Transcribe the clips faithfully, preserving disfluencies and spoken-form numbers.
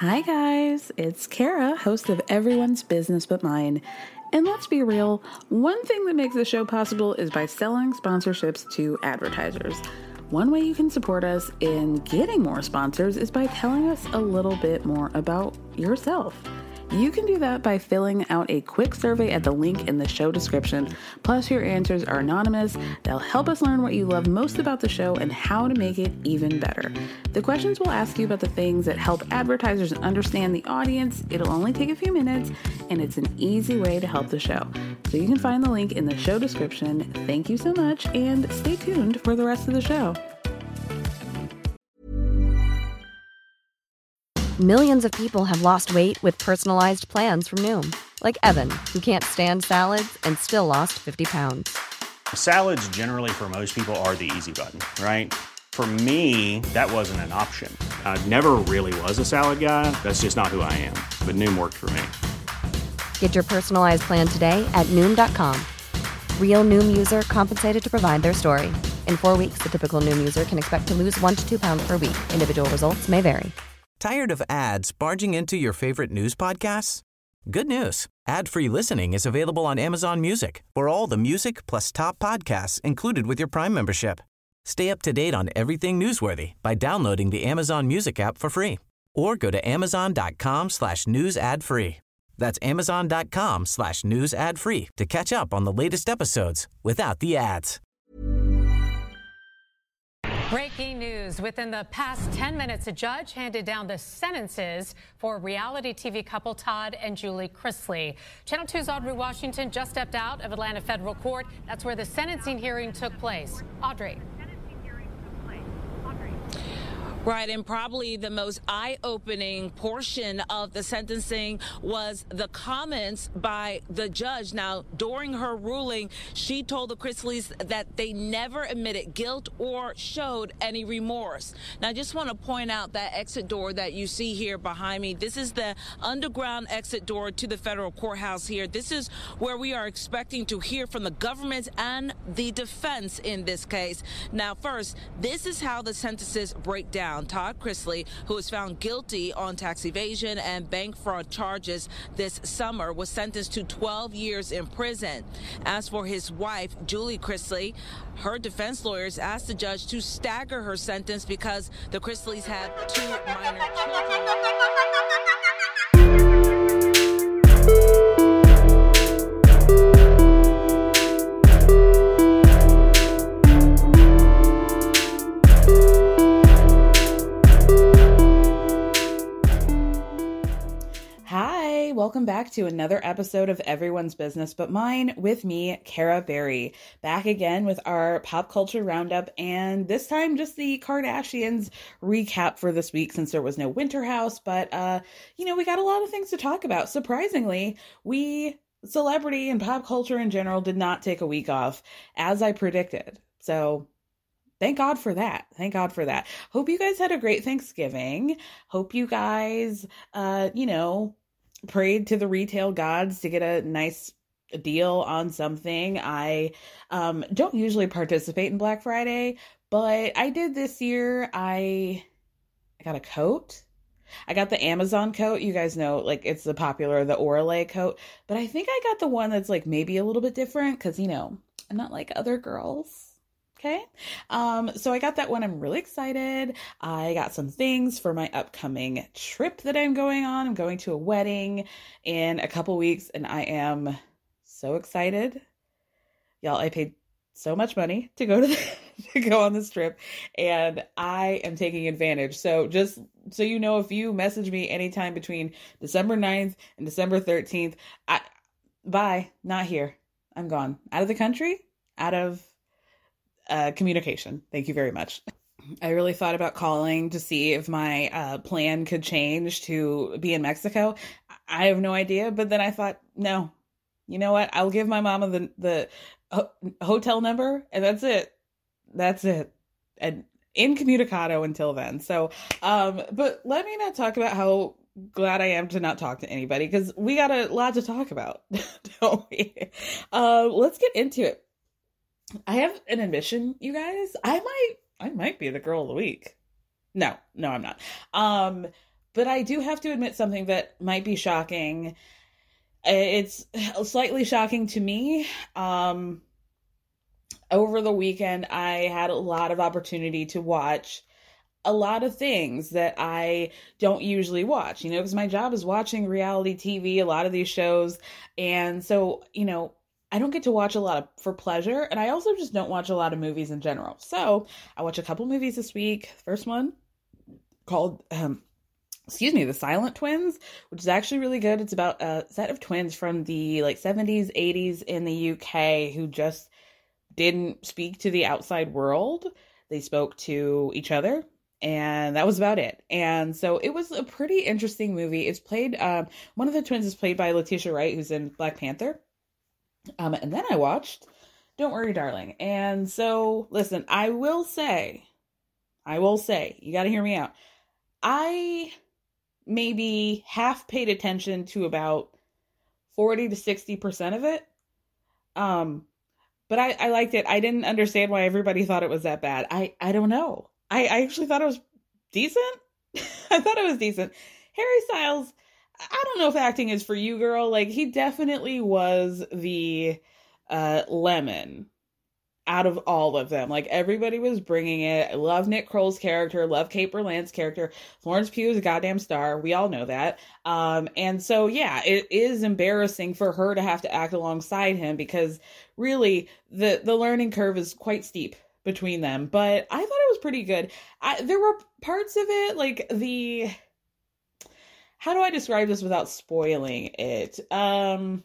Hi guys, it's Kara, host of Everyone's Business But Mine. And let's be real, one thing that makes the show possible is by selling sponsorships to advertisers. One way you can support us in getting more sponsors is by telling us a little bit more about yourself. You can do that by filling out a quick survey at the link in the show description. Plus, your answers are anonymous. They'll help us learn what you love most about the show and how to make it even better. The questions will ask you about the things that help advertisers understand the audience. It'll only take a few minutes, and it's an easy way to help the show. So you can find the link in the show description. Thank you so much, and stay tuned for the rest of the show. Millions of people have lost weight with personalized plans from Noom. Like Evan, who can't stand salads and still lost fifty pounds. Salads generally for most people are the easy button, right? For me, that wasn't an option. I never really was a salad guy. That's just not who I am. But Noom worked for me. Get your personalized plan today at Noom dot com. Real Noom user compensated to provide their story. In four weeks, the typical Noom user can expect to lose one to two pounds per week. Individual results may vary. Tired of ads barging into your favorite news podcasts? Good news. Ad-free listening is available on Amazon Music for all the music plus top podcasts included with your Prime membership. Stay up to date on everything newsworthy by downloading the Amazon Music app for free or go to amazon.com slash news ad free. That's amazon.com slash news ad free to catch up on the latest episodes without the ads. Breaking news. Within the past ten minutes, a judge handed down the sentences for reality T V couple Todd and Julie Chrisley. Channel two's Audrey Washington just stepped out of Atlanta Federal Court. That's where the sentencing hearing took place. Audrey. Right, and probably the most eye-opening portion of the sentencing was the comments by the judge. Now, during her ruling, she told the Chrisleys that they never admitted guilt or showed any remorse. Now, I just want to point out that exit door that you see here behind me. This is the underground exit door to the federal courthouse here. This is where we are expecting to hear from the government and the defense in this case. Now, first, this is how the sentences break down. Todd Chrisley, who was found guilty on tax evasion and bank fraud charges this summer, was sentenced to twelve years in prison. As for his wife, Julie Chrisley, her defense lawyers asked the judge to stagger her sentence because the Chrisleys had two minor children. Welcome back to another episode of Everyone's Business But Mine with me, Kara Berry. Back again with our pop culture roundup, and this time just the Kardashians recap for this week since there was no Winter House. But, uh, you know, we got a lot of things to talk about. Surprisingly, we, celebrity and pop culture in general, did not take a week off, as I predicted. So thank God for that. Thank God for that. Hope you guys had a great Thanksgiving. Hope you guys, uh, you know, prayed to the retail gods to get a nice deal on something. I um, don't usually participate in Black Friday, but I did this year. I, I got a coat. I got the Amazon coat. You guys know, like, it's the popular, the Orale coat, but I think I got the one that's like maybe a little bit different because, you know, I'm not like other girls. Okay. Um, so I got that one. I'm really excited. I got some things for my upcoming trip that I'm going on. I'm going to a wedding in a couple weeks and I am so excited. Y'all, I paid so much money to go to, the, to go on this trip and I am taking advantage. So just so you know, if you message me anytime between December ninth and December thirteenth, I, bye, not here. I'm gone. Out of the country, out of Uh, communication. Thank you very much. I really thought about calling to see if my uh, plan could change to be in Mexico. I have no idea, but then I thought, no, you know what? I'll give my mama the the ho- hotel number, and that's it. That's it. And incommunicado until then. So, um, but let me not talk about how glad I am to not talk to anybody because we got a lot to talk about, don't we? Uh, let's get into it. I have an admission, you guys. I might, I might be the girl of the week. No, no, I'm not. Um, but I do have to admit something that might be shocking. It's slightly shocking to me. Um, over the weekend, I had a lot of opportunity to watch a lot of things that I don't usually watch, you know, because my job is watching reality T V, a lot of these shows. And so, you know, I don't get to watch a lot of for pleasure. And I also just don't watch a lot of movies in general. So I watched a couple movies this week. First one called, um, excuse me, The Silent Twins, which is actually really good. It's about a set of twins from the like seventies, eighties in the U K who just didn't speak to the outside world. They spoke to each other. And that was about it. And so it was a pretty interesting movie. It's played, um, one of the twins is played by Letitia Wright, who's in Black Panther. Um, and then I watched Don't Worry, Darling. And so, listen, I will say, I will say, you got to hear me out. I maybe half paid attention to about forty to sixty percent of it. Um, but I, I liked it. I didn't understand why everybody thought it was that bad. I, I don't know. I, I actually thought it was decent. I thought it was decent. Harry Styles, I don't know if acting is for you, girl. Like, he definitely was the uh, lemon out of all of them. Like, everybody was bringing it. I love Nick Kroll's character. Love Kate Berlant's character. Florence Pugh is a goddamn star. We all know that. Um, and so, yeah, it is embarrassing for her to have to act alongside him because really the, the learning curve is quite steep between them, but I thought it was pretty good. I, there were parts of it, like the, how do I describe this without spoiling it? Um,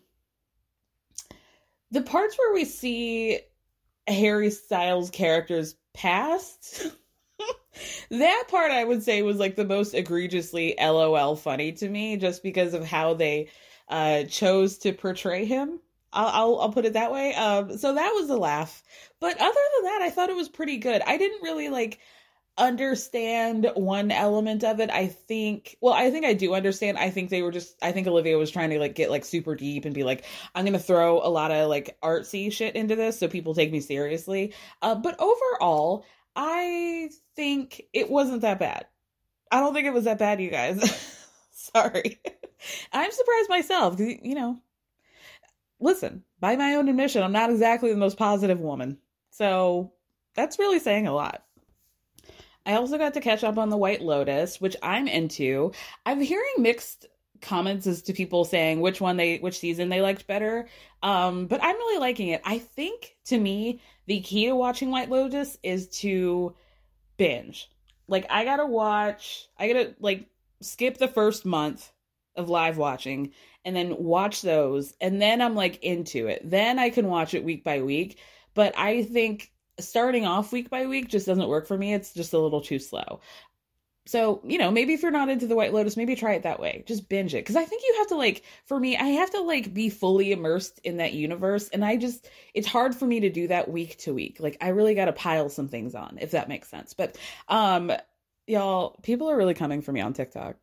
the parts where we see Harry Styles' character's past, that part I would say was like the most egregiously LOL funny to me, just because of how they uh, chose to portray him. I'll, I'll I'll put it that way. Um, so that was a laugh. But other than that, I thought it was pretty good. I didn't really like understand one element of it. I think, well, I think I do understand. I think they were just, I think Olivia was trying to like get like super deep and be like, I'm going to throw a lot of like artsy shit into this so people take me seriously. Uh, but overall, I think it wasn't that bad. I don't think it was that bad, you guys. Sorry. I'm surprised myself because, you know, listen, by my own admission, I'm not exactly the most positive woman. So that's really saying a lot. I also got to catch up on The White Lotus, which I'm into. I'm hearing mixed comments as to people saying which one they, which season they liked better. Um, but I'm really liking it. I think, to me, the key to watching White Lotus is to binge. Like, I gotta watch, I gotta, like, skip the first month of live watching and then watch those. And then I'm, like, into it. Then I can watch it week by week. But I think starting off week by week just doesn't work for me. It's just a little too slow. So, you know, maybe if you're not into The White Lotus, maybe try it that way. Just binge it. Because I think you have to, like, for me, I have to, like, be fully immersed in that universe. And I just, it's hard for me to do that week to week. Like, I really got to pile some things on, if that makes sense. But, um, y'all, people are really coming for me on TikTok.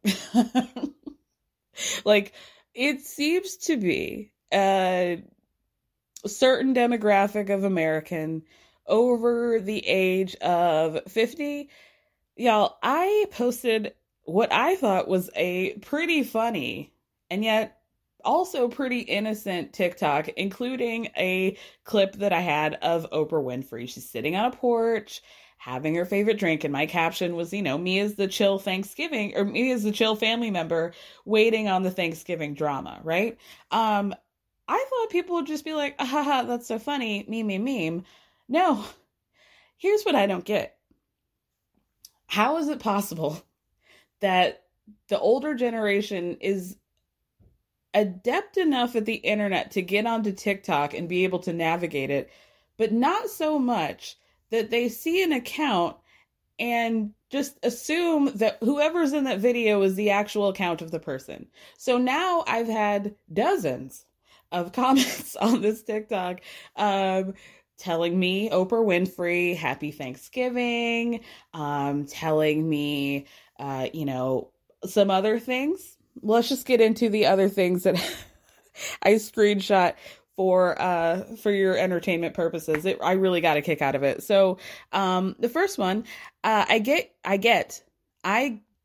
Like, it seems to be a certain demographic of American over the age of fifty. Y'all, I posted what I thought was a pretty funny and yet also pretty innocent TikTok, including a clip that I had of Oprah Winfrey. She's sitting on a porch, having her favorite drink, and my caption was, you know, me as the chill Thanksgiving, or me as the chill family member waiting on the Thanksgiving drama, right? Um, I thought people would just be like, ah, haha, that's so funny, meme, meme, meme. No, here's what I don't get. How is it possible that the older generation is adept enough at the internet to get onto TikTok and be able to navigate it, but not so much that they see an account and just assume that whoever's in that video is the actual account of the person? So now I've had dozens of comments on this TikTok um, telling me Oprah Winfrey, happy Thanksgiving, um, telling me, uh, you know, some other things. Let's just get into the other things that I screenshot for uh, for your entertainment purposes. It, I really got a kick out of it. So um, the first one, uh, I get, I get, I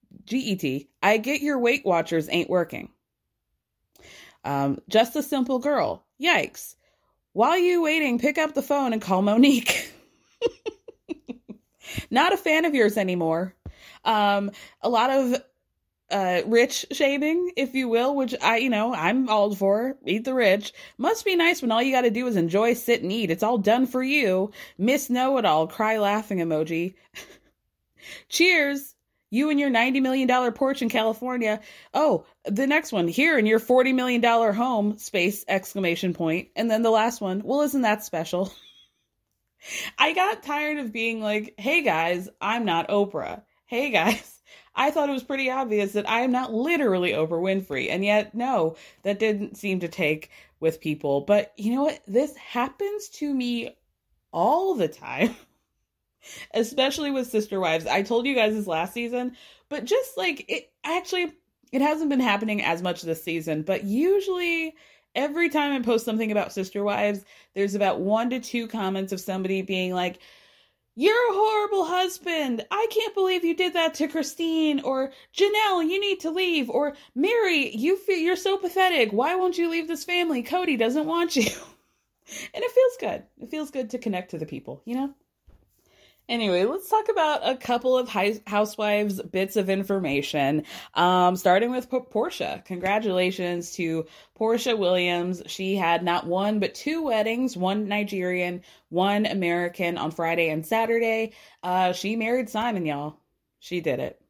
G E T. I get your Weight Watchers ain't working. Um, just a simple girl. Yikes. While you waiting, pick up the phone and call Monique. Not a fan of yours anymore. Um, a lot of uh, rich shaming, if you will, which I, you know, I'm all for. Eat the rich. Must be nice when all you got to do is enjoy, sit, and eat. It's all done for you. Miss Know-It-All. Cry laughing emoji. Cheers. You and your ninety million dollars porch in California. Oh, the next one. Here in your forty million dollars home. Space, exclamation point. And then the last one. Well, isn't that special? I got tired of being like, hey guys, I'm not Oprah. Hey guys, I thought it was pretty obvious that I am not literally Oprah Winfrey. And yet, no, that didn't seem to take with people. But you know what? This happens to me all the time. Especially with Sister Wives. I told you guys this last season, but just like it actually, it hasn't been happening as much this season, but usually every time I post something about Sister Wives, there's about one to two comments of somebody being like, you're a horrible husband. I can't believe you did that to Christine. Or Janelle, you need to leave. Or Mary, you feel you're so pathetic. Why won't you leave this family? Cody doesn't want you. And it feels good. It feels good to connect to the people, you know? Anyway, let's talk about a couple of housewives bits of information, um, starting with P- Portia. Congratulations to Portia Williams. She had not one, but two weddings, one Nigerian, one American on Friday and Saturday. Uh, she married Simon, y'all. She did it.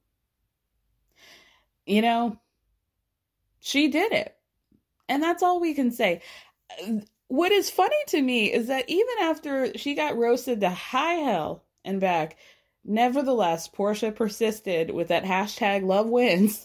You know, she did it. And that's all we can say. What is funny to me is that even after she got roasted to high hell and back, nevertheless, Portia persisted with that hashtag love wins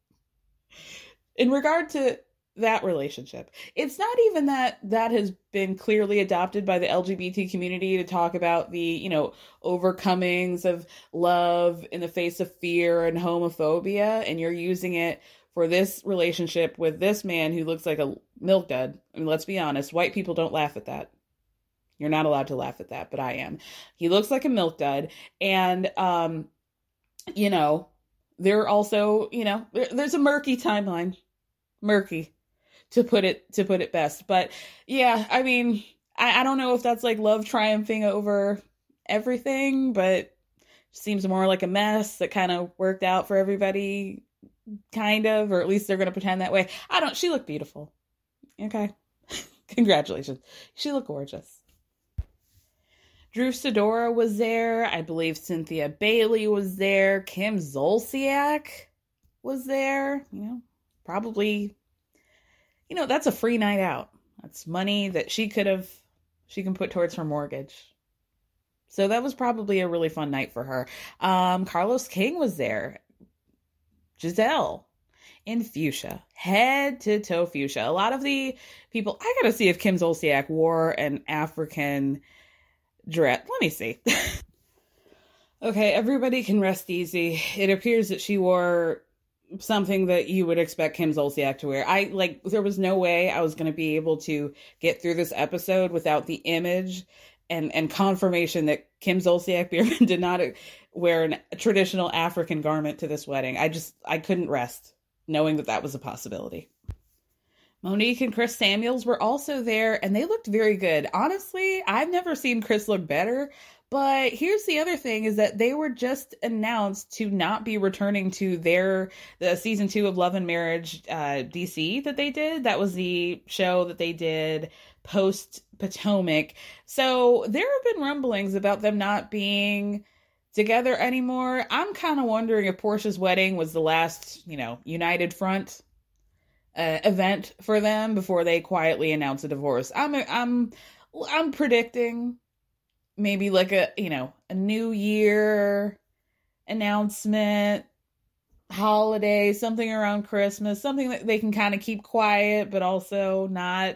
in regard to that relationship. It's not even that that has been clearly adopted by the L G B T community to talk about the, you know, overcomings of love in the face of fear and homophobia, and you're using it for this relationship with this man who looks like a milk dud. I mean, let's be honest, white people don't laugh at that. You're not allowed to laugh at that, but I am. He looks like a milk dud. And, um, you know, there also, you know, there, there's a murky timeline. Murky, to put it, to put it best. But yeah, I mean, I, I don't know if that's like love triumphing over everything, but seems more like a mess that kind of worked out for everybody, kind of, or at least they're going to pretend that way. I don't, she looked beautiful. Okay. Congratulations. She looked gorgeous. Drew Sidora was there. I believe Cynthia Bailey was there. Kim Zolciak was there. You know, probably, you know, that's a free night out. That's money that she could have, she can put towards her mortgage. So that was probably a really fun night for her. Um, Carlos King was there. Giselle in fuchsia, head to toe fuchsia. A lot of the people, I gotta see if Kim Zolciak wore an African dress. Let me see. Okay, everybody can rest easy. It appears that she wore something that you would expect Kim Zolciak to wear. I like, there was no way I was going to be able to get through this episode without the image and, and confirmation that Kim Zolciak Biermann did not wear an, a traditional African garment to this wedding. I just, I couldn't rest knowing that that was a possibility. Monique and Chris Samuels were also there, and they looked very good. Honestly, I've never seen Chris look better, but here's the other thing is that they were just announced to not be returning to their, the season two of Love and Marriage uh, D C that they did. That was the show that they did post Potomac. So there have been rumblings about them not being together anymore. I'm kind of wondering if Portia's wedding was the last, you know, United Front Uh, event for them before they quietly announce a divorce. I'm I'm I'm predicting maybe like a, you know, a new year announcement, holiday, something around Christmas, something that they can kind of keep quiet but also not.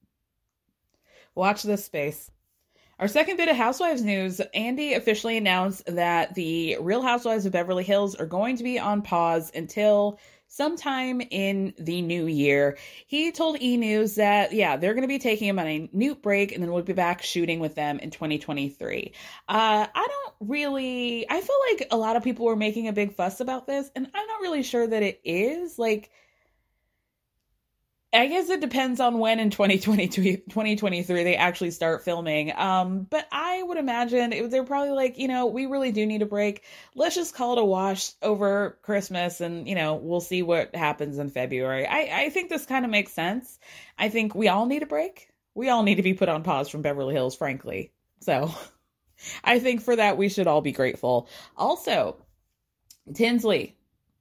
Watch this space. Our second bit of Housewives news, Andy officially announced that the Real Housewives of Beverly Hills are going to be on pause until sometime in the new year. He told E! News that, yeah, they're going to be taking him on a Newt break, and then we'll be back shooting with them in twenty twenty-three. Uh, I don't really, I feel like a lot of people were making a big fuss about this, and I'm not really sure that it is. Like, I guess it depends on when in twenty twenty-two, twenty twenty-three they actually start filming. Um, but I would imagine it, they're probably like, you know, we really do need a break. Let's just call it a wash over Christmas, and, you know, we'll see what happens in February. I, I think this kind of makes sense. I think we all need a break. We all need to be put on pause from Beverly Hills, frankly. So I think for that, we should all be grateful. Also, Tinsley.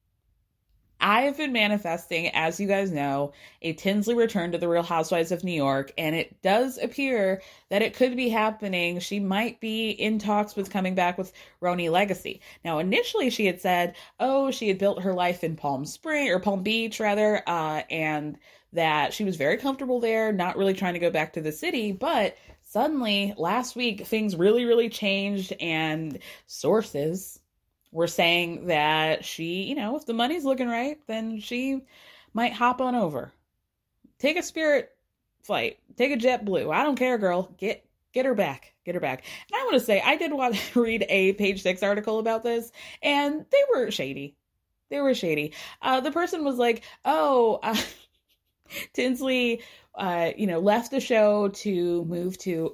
I have been manifesting, as you guys know, a Tinsley return to the Real Housewives of New York, and it does appear that it could be happening. She might be in talks with coming back with Roni Legacy. Now, initially she had said, oh, she had built her life in Palm Spring, or Palm Beach, rather, uh, and that she was very comfortable there, not really trying to go back to the city, but suddenly, last week, things really, really changed, and sources were saying that she, you know, if the money's looking right, then she might hop on over. Take a Spirit flight. Take a JetBlue. I don't care, girl. Get get her back. Get her back. And I want to say, I did want to read a Page Six article about this, and they were shady. They were shady. Uh, the person was like, oh, uh, Tinsley, uh, you know, left the show to move to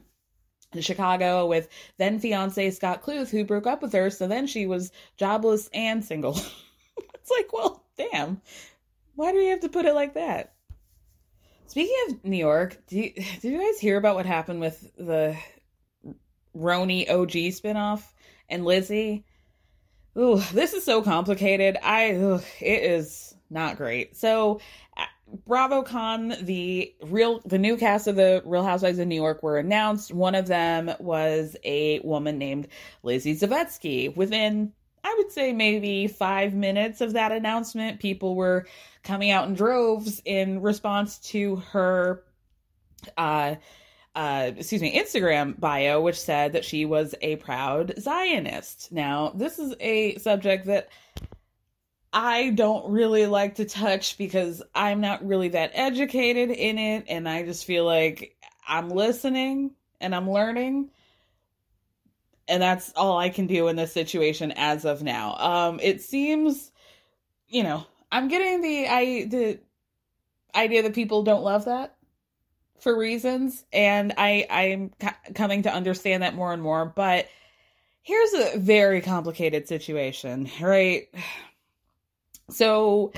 Chicago with then fiance Scott Kluth, who broke up with her. So then she was jobless and single. It's like, well, damn. Why do you have to put it like that? Speaking of New York, do you, did you guys hear about what happened with the Roni O G spinoff and Lizzie? Ooh, this is so complicated. I, ugh, it is not great. So BravoCon, the real, the new cast of the Real Housewives of New York were announced. One of them was a woman named Lizzie Zavetsky. Within, I would say, maybe five minutes of that announcement, people were coming out in droves in response to her, uh, uh, excuse me, Instagram bio, which said that she was a proud Zionist. Now, this is a subject that I don't really like to touch because I'm not really that educated in it, and I just feel like I'm listening and I'm learning, and that's all I can do in this situation as of now. Um, it seems, you know, I'm getting the I the idea that people don't love that for reasons, and I I'm c- coming to understand that more and more. But here's a very complicated situation, right? So,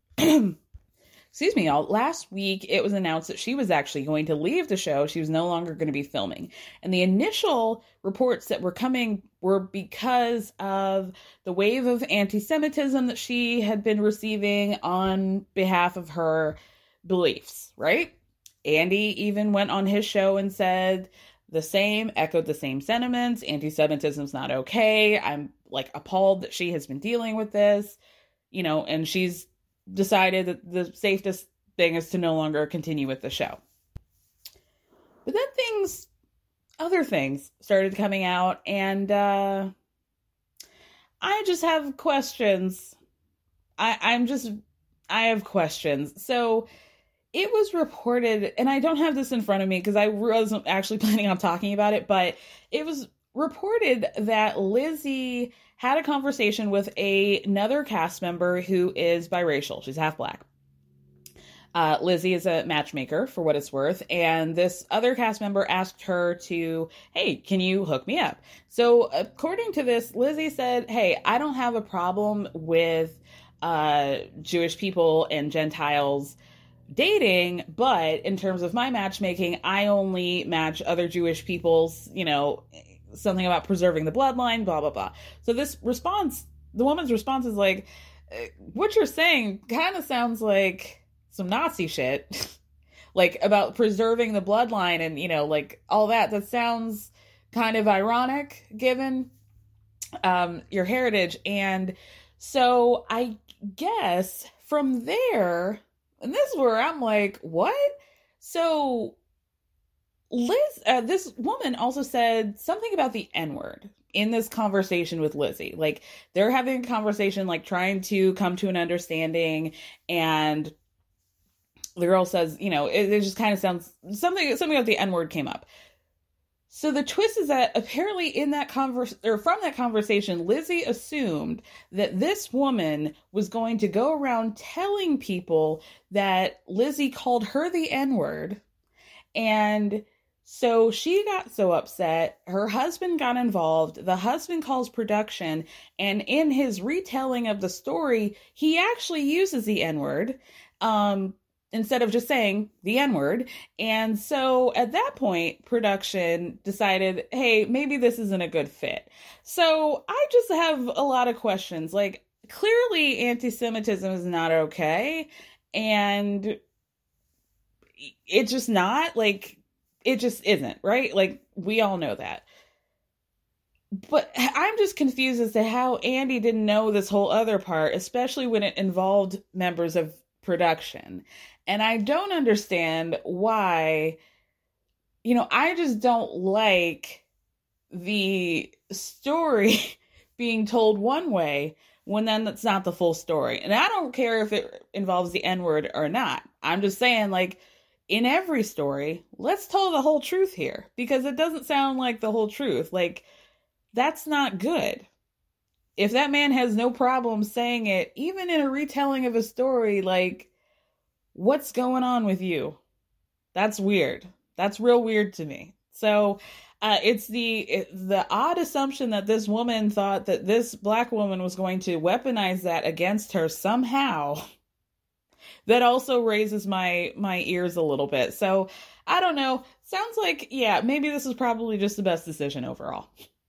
excuse me, y'all. Last week, it was announced that she was actually going to leave the show. She was no longer going to be filming. And the initial reports that were coming were because of the wave of anti-Semitism that she had been receiving on behalf of her beliefs, right? Andy even went on his show and said the same, echoed the same sentiments. Anti-Semitism's not okay. I'm, like, appalled that she has been dealing with this. You know, and she's decided that the safest thing is to no longer continue with the show. But then things, other things started coming out, and uh, I just have questions. I, I'm just, I have questions. So it was reported, and I don't have this in front of me because I wasn't actually planning on talking about it, but it was reported that Lizzie had a conversation with a, another cast member who is biracial. She's half black. Uh, Lizzie is a matchmaker, for what it's worth, and this other cast member asked her to, hey, can you hook me up? So according to this, Lizzie said, hey, I don't have a problem with uh, Jewish people and Gentiles dating, but in terms of my matchmaking, I only match other Jewish people's, you know, something about preserving the bloodline, blah, blah, blah. So this response, the woman's response is like, what you're saying kind of sounds like some Nazi shit, like about preserving the bloodline and, you know, like all that. That sounds kind of ironic given um, your heritage. And so I guess from there, and this is where I'm like, what? So Liz, uh, this woman also said something about the N-word. in this conversation with Lizzie. Like, they're having a conversation, like trying to come to an understanding, and the girl says, you know, it, it just kind of sounds, something, something about the N-word came up. So the twist is that apparently in that converse, or from that conversation, Lizzie assumed that this woman was going to go around telling people that Lizzie called her the N-word. And so she got so upset, her husband got involved, the husband calls production, and in his retelling of the story, he actually uses the N-word, um, instead of just saying the N-word. And so at that point, production decided, hey, maybe this isn't a good fit. So I just have a lot of questions. Like, clearly anti-Semitism is not okay, and it's just not, like, it just isn't, right? Like, we all know that. But I'm just confused as to how Andy didn't know this whole other part, especially when it involved members of production. And I don't understand why, you know, I just don't like the story being told one way when then that's not the full story. And I don't care if it involves the N-word or not. I'm just saying, like, in every story, let's tell the whole truth here, because it doesn't sound like the whole truth. Like, that's not good. If that man has no problem saying it, even in a retelling of a story, like, what's going on with you? That's weird. That's real weird to me. So uh, it's the it, the odd assumption that this woman thought that this black woman was going to weaponize that against her somehow. That also raises my my ears a little bit. So I don't know. Sounds like, yeah, maybe this is probably just the best decision overall.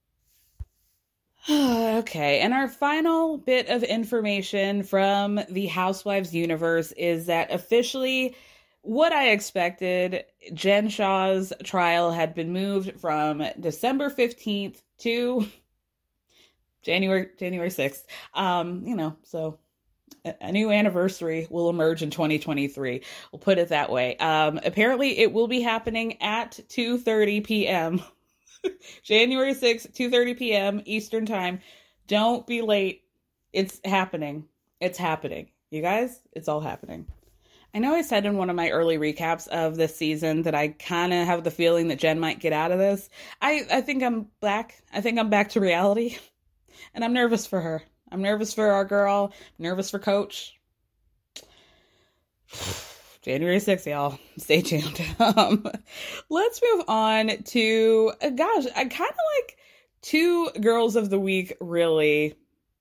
Okay, and our final bit of information from the Housewives universe is that officially, what I expected, Jen Shah's trial had been moved from December fifteenth to January January sixth. Um, you know, so a new anniversary will emerge in twenty twenty-three. We'll put it that way. Um, apparently, it will be happening at two thirty p.m. January sixth, two thirty p.m. Eastern time. Don't be late. It's happening. It's happening. You guys, it's all happening. I know I said in one of my early recaps of this season that I kind of have the feeling that Jen might get out of this. I, I think I'm back. I think I'm back to reality. And I'm nervous for her. I'm nervous for our girl. I'm nervous for Coach. January sixth, y'all. Stay tuned. Um, let's move on to, uh, gosh, I kind of like two girls of the week, really.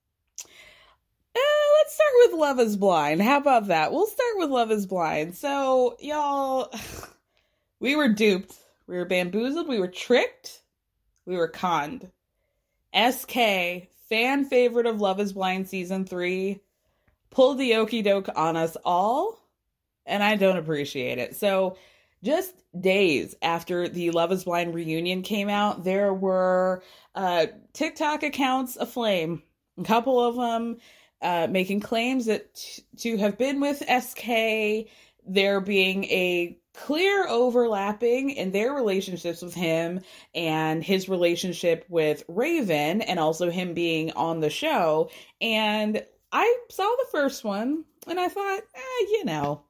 Uh, let's start with Love is Blind. How about that? We'll start with Love is Blind. So, y'all, we were duped. We were bamboozled. We were tricked. We were conned. S K, fan favorite of Love is Blind season three, pulled the okie doke on us all. And I don't appreciate it. So just days after the Love is Blind reunion came out, there were uh, TikTok accounts aflame. A couple of them uh, making claims that t- to have been with S K, there being a clear overlapping in their relationships with him and his relationship with Raven, and also him being on the show. And I saw the first one and I thought, eh, you know,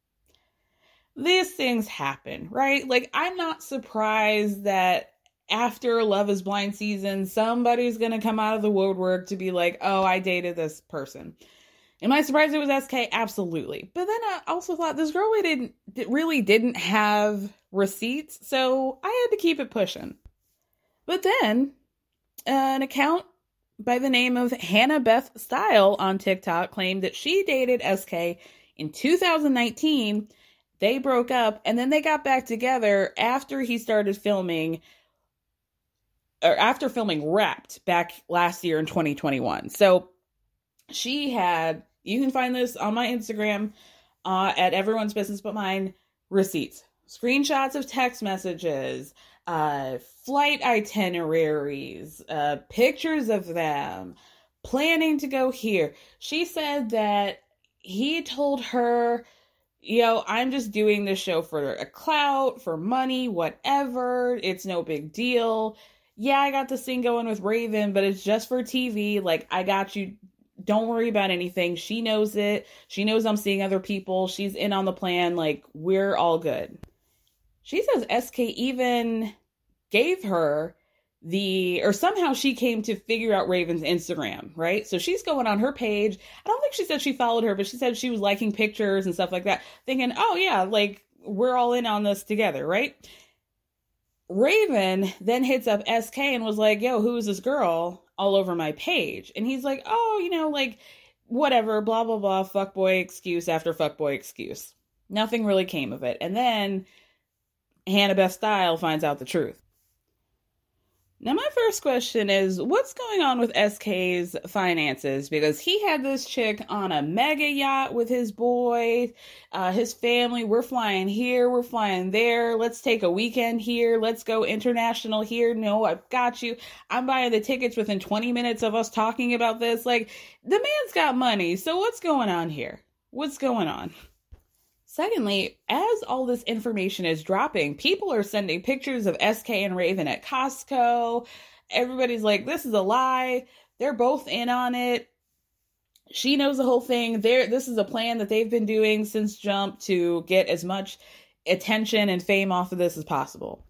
these things happen, right? Like, I'm not surprised that after Love is Blind season, somebody's going to come out of the woodwork to be like, oh, I dated this person. Am I surprised it was S K? Absolutely. But then I also thought this girl really didn't, really didn't have receipts, so I had to keep it pushing. But then an account by the name of Hannah Beth Style on TikTok claimed that she dated S K in two thousand nineteen. They broke up, and then they got back together after he started filming, or after filming Wrapped back last year in twenty twenty-one. So she had, you can find this on my Instagram uh, at Everyone's Business But Mine, receipts, screenshots of text messages, uh, flight itineraries, uh, pictures of them, planning to go here. She said that he told her, yo, I'm just doing this show for a clout, for money, whatever. It's no big deal. yeah, I got this thing going with Raven, but it's just for T V. Like, I got you. Don't worry about anything. She knows it. She knows I'm seeing other people. She's in on the plan. Like, we're all good. She says S K even gave her the, or somehow she came to figure out Raven's Instagram, right? So she's going on her page. I don't think she said she followed her, but she said she was liking pictures and stuff like that, thinking, oh yeah, like, we're all in on this together, right? Raven then hits up S K and was like, yo, who is this girl all over my page? And he's like, oh, you know, like, whatever, blah, blah, blah, fuckboy excuse after fuckboy excuse. Nothing really came of it. And then Hannah Beth Style finds out the truth. Now, my first question is, what's going on with S K's finances? Because he had this chick on a mega yacht with his boy, uh, his family. We're flying here, we're flying there. Let's take a weekend here. Let's go international here. No, I've got you. I'm buying the tickets within twenty minutes of us talking about this. Like, the man's got money. So what's going on here? What's going on? Secondly, as all this information is dropping, people are sending pictures of S K and Raven at Costco. Everybody's like, this is a lie. They're both in on it. She knows the whole thing. They're, this is a plan that they've been doing since Jump to get as much attention and fame off of this as possible.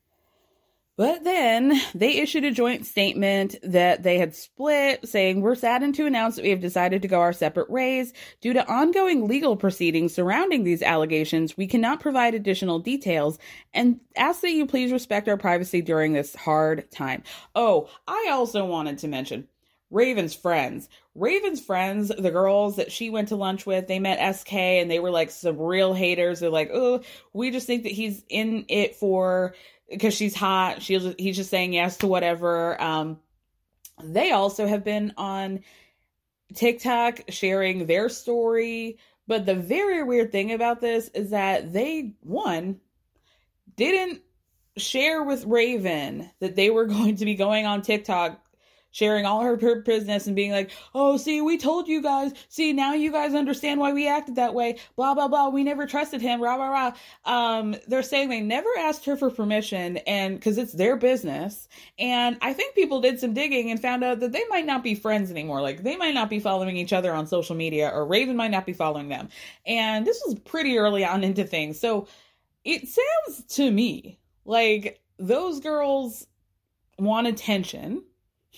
But then they issued a joint statement that they had split, saying, we're saddened to announce that we have decided to go our separate ways. Due to ongoing legal proceedings surrounding these allegations, we cannot provide additional details and ask that you please respect our privacy during this hard time. Oh, I also wanted to mention Raven's friends. Raven's friends, the girls that she went to lunch with, they met S K and they were like some real haters. They're like, oh, we just think that he's in it for... because she's hot. She's, he's just saying yes to whatever. Um, they also have been on TikTok sharing their story. But the very weird thing about this is that they, one, didn't share with Raven that they were going to be going on TikTok, sharing all her business and being like, oh, see, we told you guys. See, now you guys understand why we acted that way. Blah, blah, blah. We never trusted him. Rah, rah, rah. Um, they're saying they never asked her for permission and because it's their business. And I think people did some digging and found out that they might not be friends anymore. Like they might not be following each other on social media or Raven might not be following them. And this was pretty early on into things. So it sounds to me like those girls want attention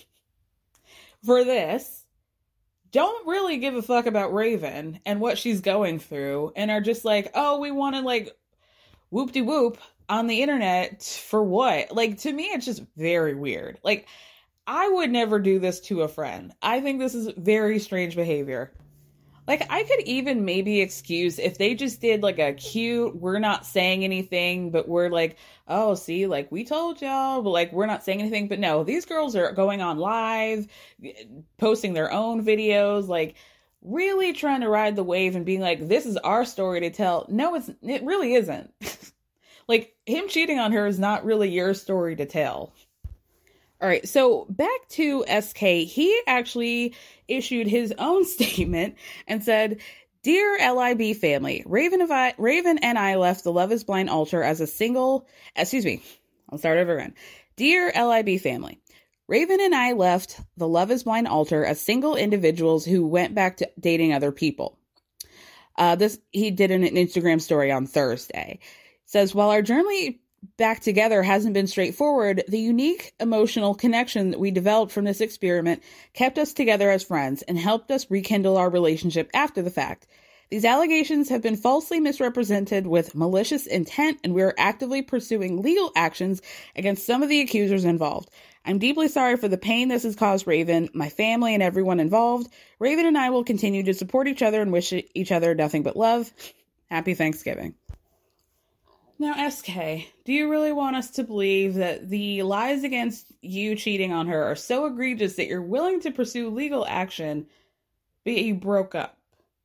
for this, don't really give a fuck about Raven and what she's going through, and are just like, oh, we want to like whoop-de-whoop on the internet for what? Like, to me, it's just very weird. Like, I would never do this to a friend. I think this is very strange behavior. Like, I could even maybe excuse if they just did like a cute, we're not saying anything, but we're like, oh, see, like we told y'all, but like we're not saying anything. But no, these girls are going on live, posting their own videos, like really trying to ride the wave and being like, this is our story to tell. No, it's it really isn't. Like him cheating on her is not really your story to tell. All right, so back to S K. He actually issued his own statement and said, Dear L I B family, Raven, of I, Raven and I left the Love is Blind altar as a single, excuse me, I'll start over again. Dear L I B family, Raven and I left the Love is Blind altar as single individuals who went back to dating other people. Uh, this he did in an Instagram story on Thursday. Says, while our journey back together hasn't been straightforward, the unique emotional connection that we developed from this experiment kept us together as friends and helped us rekindle our relationship after the fact. These allegations have been falsely misrepresented with malicious intent, and we are actively pursuing legal actions against some of the accusers involved. I'm deeply sorry for the pain this has caused Raven, my family, and everyone involved. Raven and I will continue to support each other and wish each other nothing but love. Happy Thanksgiving. Now, S K, do you really want us to believe that the lies against you cheating on her are so egregious that you're willing to pursue legal action, but you broke up?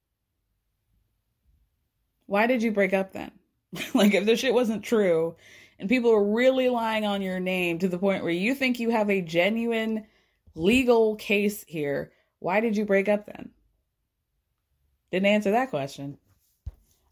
Why did you break up then? Like, if the shit wasn't true, and people are really lying on your name to the point where you think you have a genuine legal case here, why did you break up then? Didn't answer that question.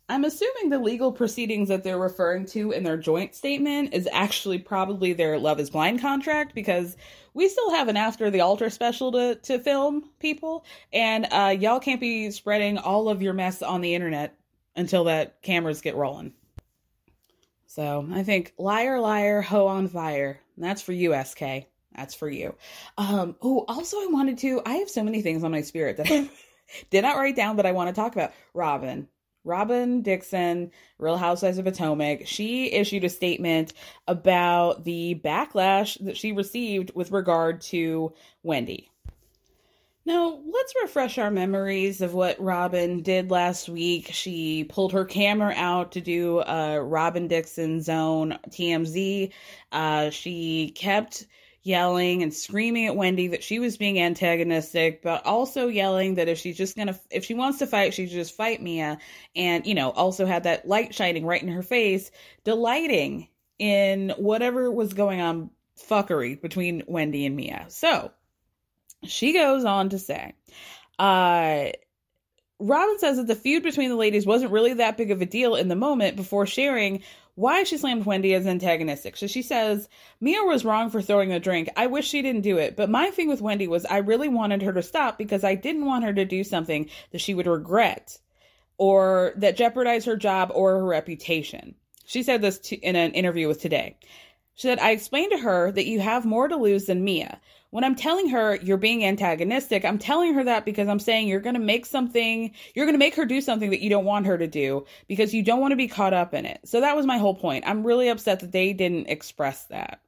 I'm assuming the legal proceedings that they're referring to in their joint statement is actually probably their Love is Blind contract, because we still have an After the Altar special to, to film, people, and uh, y'all can't be spreading all of your mess on the internet until that cameras get rolling. So I think liar, liar, hoe on fire. That's for you, S K. That's for you. Um, oh, also I wanted to, I have so many things on my spirit that I did not write down that I want to talk about. Robin. Robin Dixon, Real Housewives of Potomac, she issued a statement about the backlash that she received with regard to Wendy. Now, let's refresh our memories of what Robin did last week. She pulled her camera out to do a Robin Dixon Zone T M Z. Uh, she kept yelling and screaming at Wendy that she was being antagonistic, but also yelling that if she's just gonna, if she wants to fight, she should just fight Mia. And, you know, also had that light shining right in her face, delighting in whatever was going on fuckery between Wendy and Mia. So she goes on to say, uh, Robin says that the feud between the ladies wasn't really that big of a deal in the moment, before sharing why she slammed Wendy as antagonistic. So she says, Mia was wrong for throwing the drink. I wish she didn't do it. But my thing with Wendy was I really wanted her to stop because I didn't want her to do something that she would regret or that jeopardized her job or her reputation. She said this to, in an interview with Today. She said, I explained to her that you have more to lose than Mia. When I'm telling her you're being antagonistic, I'm telling her that because I'm saying you're going to make something, you're going to make her do something that you don't want her to do because you don't want to be caught up in it. So that was my whole point. I'm really upset that they didn't express that.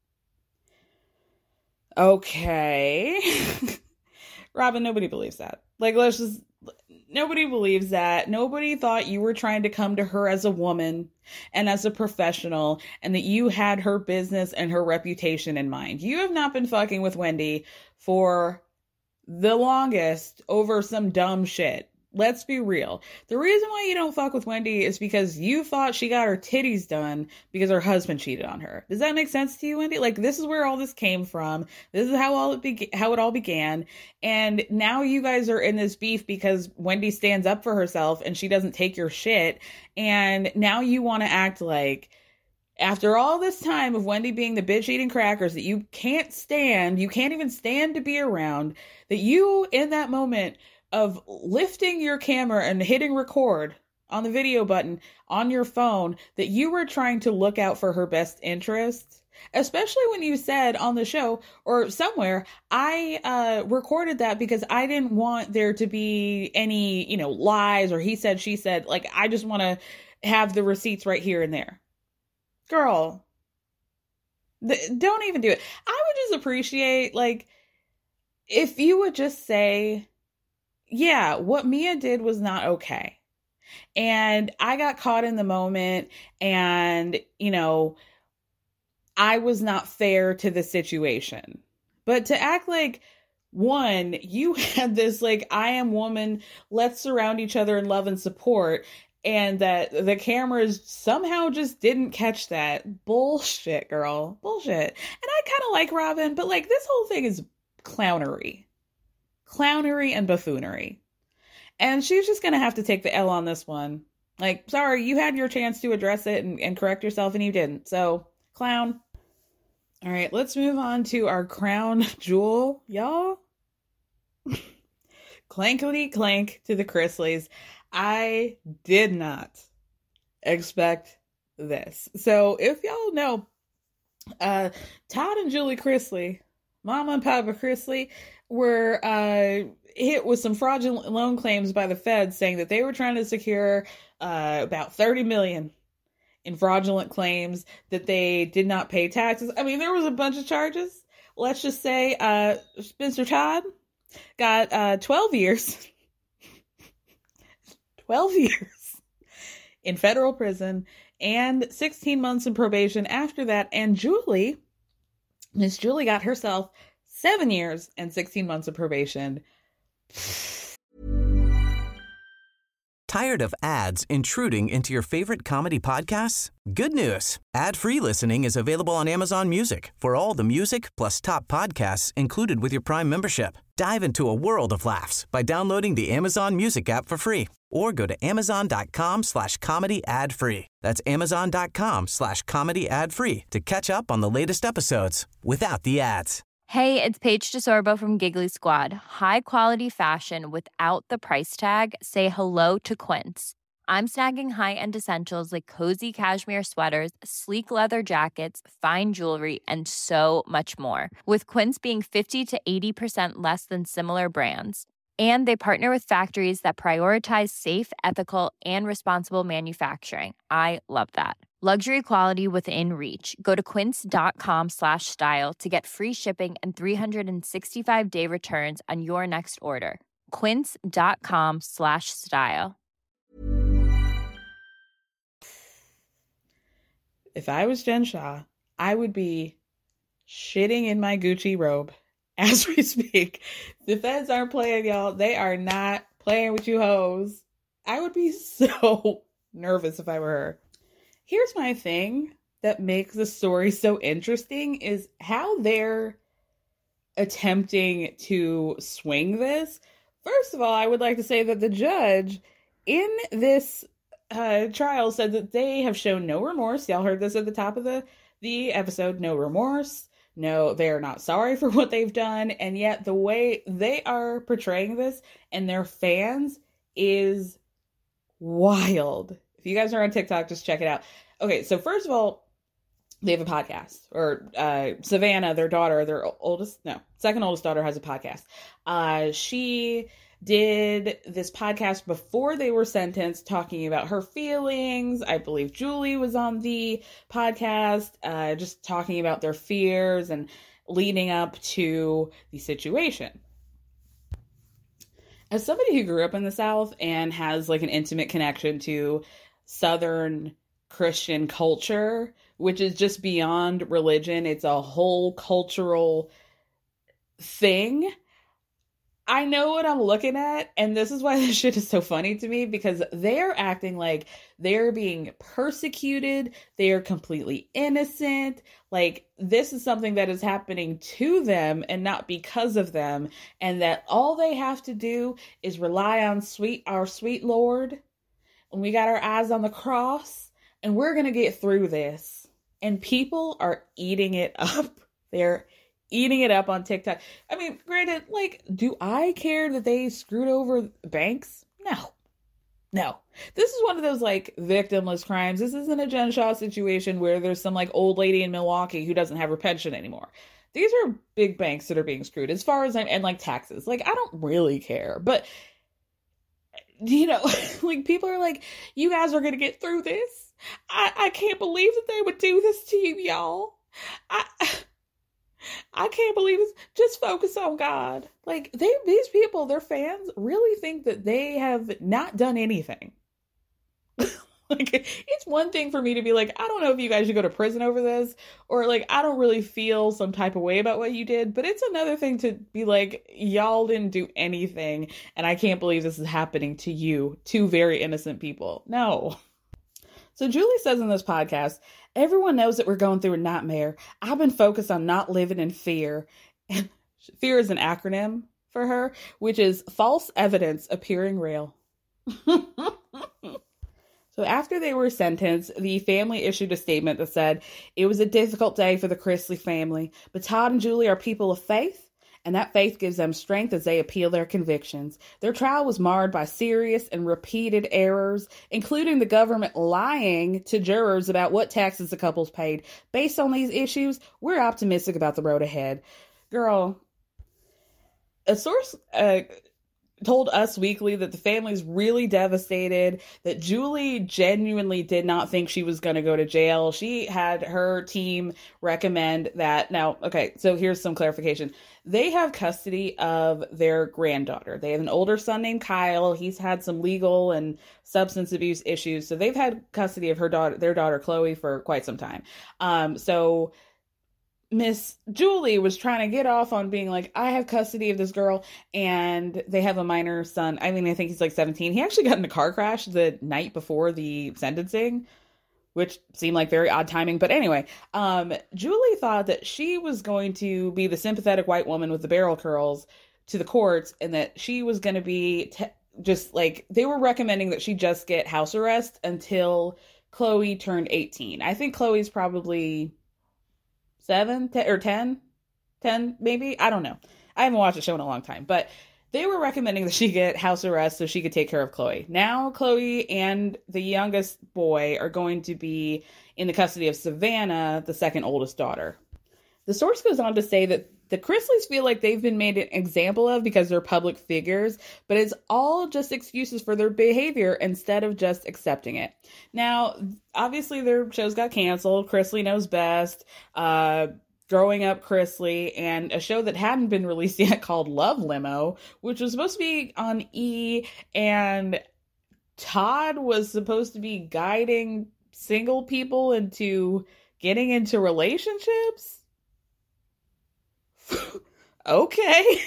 Okay. Robin, nobody believes that. Like, let's just, nobody believes that. Nobody thought you were trying to come to her as a woman and as a professional and that you had her business and her reputation in mind. You have not been fucking with Wendy for the longest over some dumb shit. Let's be real. The reason why you don't fuck with Wendy is because you thought she got her titties done because her husband cheated on her. Does that make sense to you, Wendy? Like, this is where all this came from. This is how all it be- how it all began. And now you guys are in this beef because Wendy stands up for herself and she doesn't take your shit. And now you want to act like, after all this time of Wendy being the bitch eating crackers that you can't stand, you can't even stand to be around, that you, in that moment of lifting your camera and hitting record on the video button on your phone, that you were trying to look out for her best interests, especially when you said on the show or somewhere, I uh, recorded that because I didn't want there to be any, you know, lies or he said, she said. Like, I just want to have the receipts right here and there. Girl, th- don't even do it. I would just appreciate, like, if you would just say, yeah, what Mia did was not okay. And I got caught in the moment and, you know, I was not fair to the situation. But to act like, one, you had this, like, I am woman, let's surround each other in love and support, and that the cameras somehow just didn't catch that. Bullshit, girl. Bullshit. And I kind of like Robin, but, like, this whole thing is clownery. Clownery and buffoonery. And she's just going to have to take the L on this one. Like, sorry, you had your chance to address it and, and correct yourself and you didn't. So, clown. All right, let's move on to our crown jewel, y'all. Clankety clank to the Chrisleys. I did not expect this. So, if y'all know, uh, Todd and Julie Chrisley, Mama and Papa Chrisley, were uh, hit with some fraudulent loan claims by the Fed, saying that they were trying to secure uh, about thirty million dollars in fraudulent claims, that they did not pay taxes. I mean, there was a bunch of charges. Let's just say uh, Spencer Todd got uh, twelve years. twelve years in federal prison and sixteen months in probation after that. And Julie, Miss Julie got herself seven years and sixteen months of probation. Tired of ads intruding into your favorite comedy podcasts? Good news. Ad-free listening is available on Amazon Music for all the music plus top podcasts included with your Prime membership. Dive into a world of laughs by downloading the Amazon Music app for free or go to amazon.com slash comedy ad free. That's amazon.com slash comedy ad free to catch up on the latest episodes without the ads. Hey, it's Paige DeSorbo from Giggly Squad. High quality fashion without the price tag. Say hello to Quince. I'm snagging high-end essentials like cozy cashmere sweaters, sleek leather jackets, fine jewelry, and so much more. With Quince being fifty to eighty percent less than similar brands. And they partner with factories that prioritize safe, ethical, and responsible manufacturing. I love that. Luxury quality within reach. Go to quince.com slash style to get free shipping and three sixty-five day returns on your next order. Quince.com slash style. If I was Jen Shah, I would be shitting in my Gucci robe as we speak. The feds aren't playing, y'all. They are not playing with you hoes. I would be so nervous if I were her. Here's my thing that makes the story so interesting is how they're attempting to swing this. First of all, I would like to say that the judge in this uh, trial said that they have shown no remorse. Y'all heard this at the top of the, the episode. No remorse. No, they're not sorry for what they've done. And yet the way they are portraying this and their fans is wild. If you guys are on TikTok, just check it out. Okay, so first of all, they have a podcast. Or uh, Savannah, their daughter, their oldest, no, second oldest daughter has a podcast. Uh, she did this podcast before they were sentenced, talking about her feelings. I believe Julie was on the podcast, uh, just talking about their fears and leading up to the situation. As somebody who grew up in the South and has like an intimate connection to Southern Christian culture, which is just beyond religion, it's a whole cultural thing. I know what I'm looking at, and this is why this shit is so funny to me, because they're acting like they're being persecuted, they are completely innocent, like this is something that is happening to them and not because of them, and that all they have to do is rely on sweet our sweet Lord, and we got our eyes on the cross, and we're gonna get through this. And people are eating it up. They're eating it up on TikTok. I mean, granted, like, do I care that they screwed over banks? No. No. This is one of those, like, victimless crimes. This isn't a Jen Shah situation where there's some, like, old lady in Milwaukee who doesn't have her pension anymore. These are big banks that are being screwed, as far as I'm, and, like, taxes. Like, I don't really care. But, you know, like, people are like, you guys are gonna get through this? I, I can't believe that they would do this to you, y'all. I... I can't believe it. Just focus on God. Like, they, these people, their fans, really think that they have not done anything. Like, it's one thing for me to be like, I don't know if you guys should go to prison over this, or like, I don't really feel some type of way about what you did, but it's another thing to be like, y'all didn't do anything, and I can't believe this is happening to you, two very innocent people. No. So Julie says in this podcast, everyone knows that we're going through a nightmare. I've been focused on not living in fear. And fear is an acronym for her, which is false evidence appearing real. So after they were sentenced, the family issued a statement that said, it was a difficult day for the Chrisley family, but Todd and Julie are people of faith, and that faith gives them strength as they appeal their convictions. Their trial was marred by serious and repeated errors, including the government lying to jurors about what taxes the couples paid. Based on these issues, we're optimistic about the road ahead. Girl, a source uh, told Us Weekly that the family's really devastated, that Julie genuinely did not think she was going to go to jail. She had her team recommend that. Now, okay, so here's some clarification. They have custody of their granddaughter. They have an older son named Kyle. He's had some legal and substance abuse issues. So they've had custody of her daughter, their daughter, Chloe, for quite some time. Um, so Miss Julie was trying to get off on being like, I have custody of this girl, and they have a minor son. I mean, I think he's like seventeen. He actually got in a car crash the night before the sentencing, which seemed like very odd timing. But anyway, um, Julie thought that she was going to be the sympathetic white woman with the barrel curls to the courts, and that she was going to be te- just like, they were recommending that she just get house arrest until Chloe turned eighteen. I think Chloe's probably seven ten, or ten, ten maybe. I don't know. I haven't watched the show in a long time, but they were recommending that she get house arrest so she could take care of Chloe. Now Chloe and the youngest boy are going to be in the custody of Savannah, the second oldest daughter. The source goes on to say that the Chrisleys feel like they've been made an example of because they're public figures, but it's all just excuses for their behavior instead of just accepting it. Now, obviously their shows got canceled. Chrisley Knows Best, uh, Growing Up Chrisley, and a show that hadn't been released yet called Love Limo, which was supposed to be on E! And Todd was supposed to be guiding single people into getting into relationships. Okay.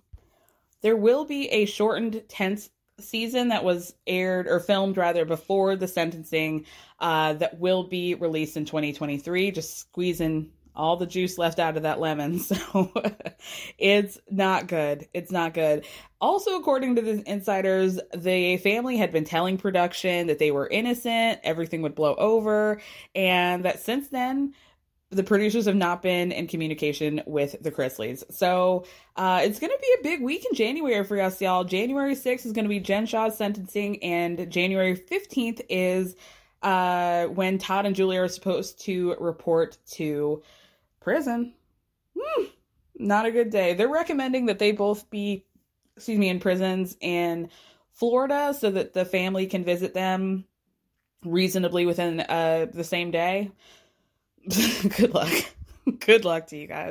There will be a shortened tenth season that was aired or filmed rather before the sentencing uh, that will be released in twenty twenty-three. Just squeezing all the juice left out of that lemon. So it's not good. It's not good. Also, according to the insiders, the family had been telling production that they were innocent, everything would blow over, and that since then, the producers have not been in communication with the Chrisleys. So uh, it's going to be a big week in January for us, y'all. January sixth is going to be Jen Shah's sentencing, and January fifteenth is uh, when Todd and Julie are supposed to report to prison. Hmm, not a good day. They're recommending that they both be, excuse me, in prisons in Florida so that the family can visit them reasonably within uh, the same day. Good luck. Good luck to you guys.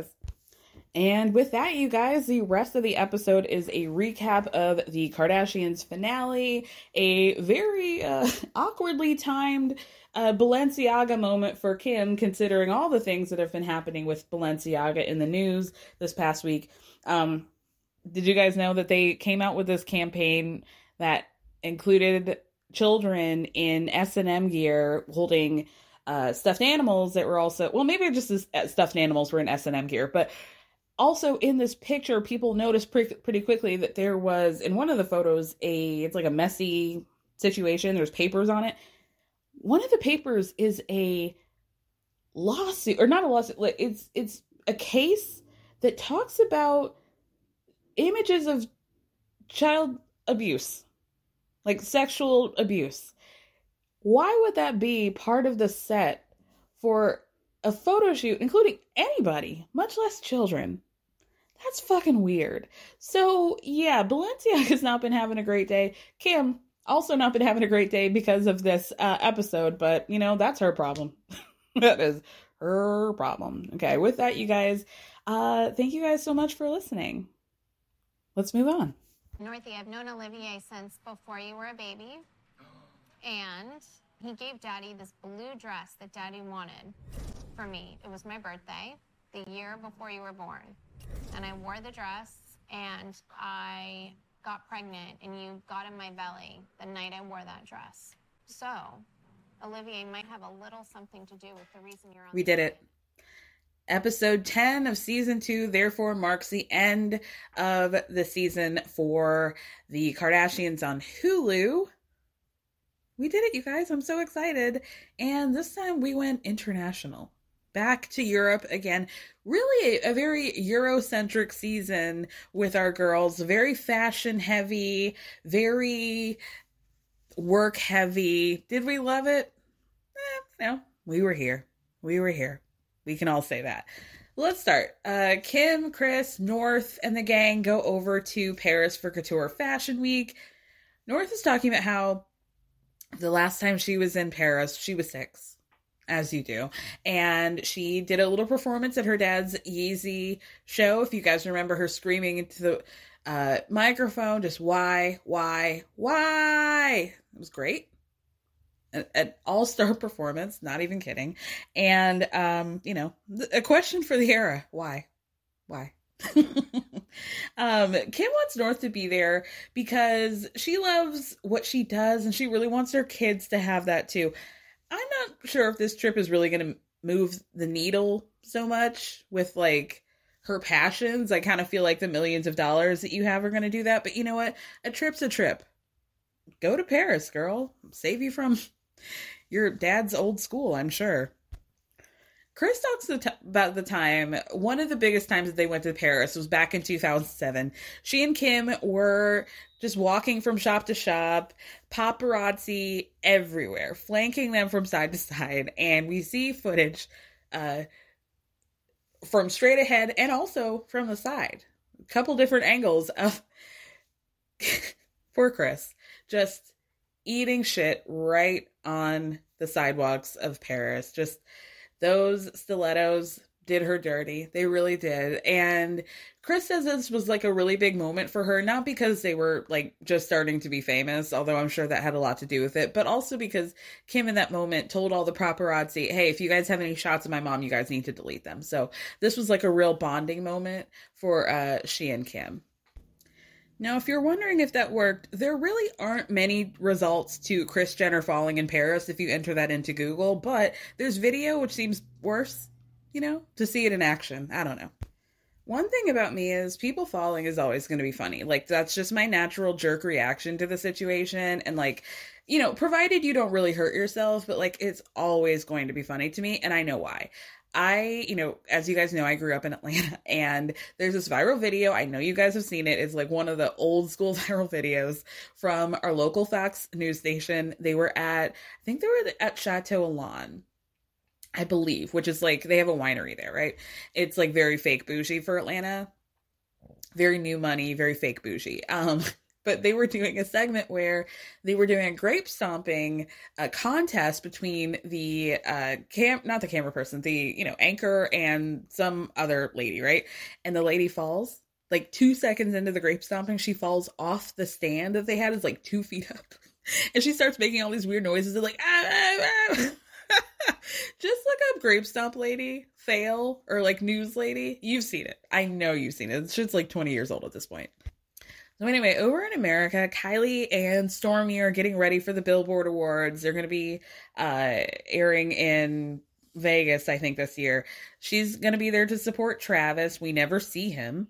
And with that, you guys, the rest of the episode is a recap of the Kardashians finale, a very uh, awkwardly timed uh, Balenciaga moment for Kim, considering all the things that have been happening with Balenciaga in the news this past week. Um, did you guys know that they came out with this campaign that included children in S and M gear holding Uh, stuffed animals that were also, well, maybe just as uh, stuffed animals were in S and M gear, but also in this picture, people noticed pre- pretty quickly that there was, in one of the photos, a, it's like a messy situation. There's papers on it. One of the papers is a lawsuit, or not a lawsuit, it's, it's a case that talks about images of child abuse, like sexual abuse. Why would that be part of the set for a photo shoot, including anybody, much less children? That's fucking weird. So, yeah, Balenciaga's not been having a great day. Kim also not been having a great day because of this uh, episode, but, you know, that's her problem. That is her problem. Okay, with that, you guys, uh, thank you guys so much for listening. Let's move on. Northie, I've known Olivier since before you were a baby. And he gave Daddy this blue dress that Daddy wanted for me. It was my birthday, the year before you were born. And I wore the dress, and I got pregnant, and you got in my belly the night I wore that dress. So, Olivier might have a little something to do with the reason you're on We the did it. Episode ten of season two, therefore, marks the end of the season for the Kardashians on Hulu. We did it, you guys. I'm so excited. And this time we went international. Back to Europe again. Really a, a very Eurocentric season with our girls. Very fashion heavy. Very work heavy. Did we love it? Eh, no. We were here. We were here. We can all say that. Let's start. Uh, Kim, Chris, North, and the gang go over to Paris for Couture Fashion Week. North is talking about how the last time she was in Paris, she was six, as you do. And she did a little performance at her dad's Yeezy show. If you guys remember her screaming into the uh, microphone, just why, why, why? It was great. an all-star performance, not even kidding. And, um, you know, a question for the era. Why? Why? um, Kim wants North to be there because she loves what she does and she really wants her kids to have that too. I'm not sure if this trip is really going to move the needle so much with like her passions. I kind of feel like the millions of dollars that you have are going to do that. But you know what? A trip's a trip. Go to Paris, girl. Save you from your dad's old school, I'm sure. Kris talks the t- about the time, one of the biggest times that they went to Paris was back in two thousand seven. She and Kim were just walking from shop to shop, paparazzi everywhere, flanking them from side to side. And we see footage uh, from straight ahead and also from the side. A couple different angles of poor Kris just eating shit right on the sidewalks of Paris. Just those stilettos did her dirty. They really did. And Kris says this was like a really big moment for her, not because they were like just starting to be famous, although I'm sure that had a lot to do with it, but also because Kim in that moment told all the paparazzi, hey, if you guys have any shots of my mom, you guys need to delete them. So this was like a real bonding moment for uh, she and Kim. Now, if you're wondering if that worked, there really aren't many results to Kris Jenner falling in Paris if you enter that into Google, but there's video, which seems worse, you know, to see it in action. I don't know. One thing about me is people falling is always going to be funny. Like, that's just my natural jerk reaction to the situation. And like, you know, provided you don't really hurt yourself, but like, it's always going to be funny to me. And I know why. I, you know, as you guys know, I grew up in Atlanta and there's this viral video. I know you guys have seen it. It's like one of the old school viral videos from our local Fox news station. They were at, I think they were at Chateau Elan, I believe, which is like, they have a winery there, right? It's like very fake bougie for Atlanta. Very new money, very fake bougie. Um, But they were doing a segment where they were doing a grape stomping uh, contest between the uh, cam, not the camera person, the, you know, anchor and some other lady, right? And the lady falls like two seconds into the grape stomping. She falls off the stand that they had, is like two feet up. And she starts making all these weird noises. They're like, ah, ah, ah. Just look up grape stomp lady fail or like news lady. You've seen it. I know you've seen it. It's just like twenty years old at this point. So anyway, over in America, Kylie and Stormi are getting ready for the Billboard Awards. They're going to be uh, airing in Vegas, I think, this year. She's going to be there to support Travis. We never see him.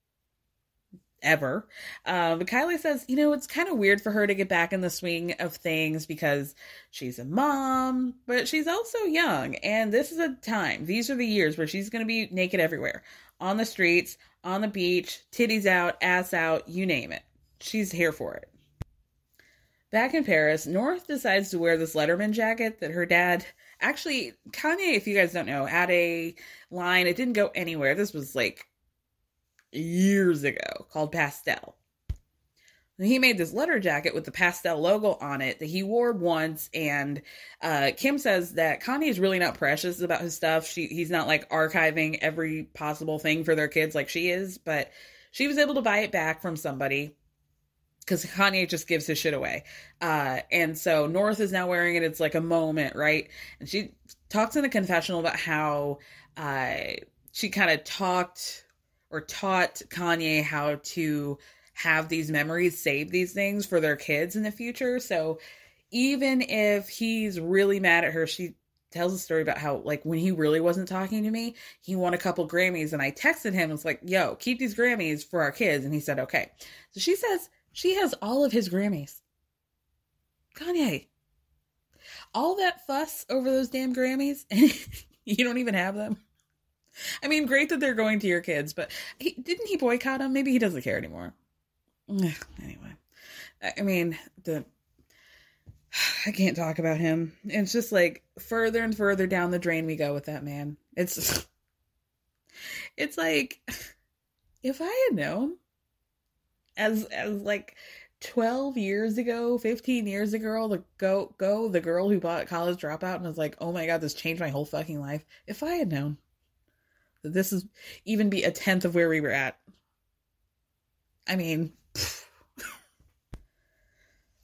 Ever. Um, but Kylie says, you know, it's kind of weird for her to get back in the swing of things because she's a mom, but she's also young. And this is a time, these are the years where she's going to be naked everywhere. On the streets, on the beach, titties out, ass out, you name it. She's here for it. Back in Paris, North decides to wear this Letterman jacket that her dad, actually, Kanye, if you guys don't know, had a line, it didn't go anywhere. This was like years ago, called Pastel. And he made this letter jacket with the Pastel logo on it that he wore once, and uh, Kim says that Kanye is really not precious about his stuff. She He's not like archiving every possible thing for their kids like she is, but she was able to buy it back from somebody because Kanye just gives his shit away. Uh, and so North is now wearing it. It's like a moment, right? And she talks in a confessional about how uh, she kind of talked or taught Kanye how to have these memories, save these things for their kids in the future. So even if he's really mad at her, she tells a story about how, like, when he really wasn't talking to me, he won a couple Grammys, and I texted him, it's like, yo, keep these Grammys for our kids. And he said, okay. So she says she has all of his Grammys. Kanye, all that fuss over those damn Grammys, and you don't even have them. I mean, great that they're going to your kids, but he, didn't he boycott them? Maybe he doesn't care anymore. Anyway, I mean, the I can't talk about him. It's just like further and further down the drain we go with that man. It's it's like, if I had known as as like twelve years ago, fifteen years ago, the go go the girl who bought College Dropout and was like, oh my god, this changed my whole fucking life. If I had known that this is even be a tenth of where we were at, I mean,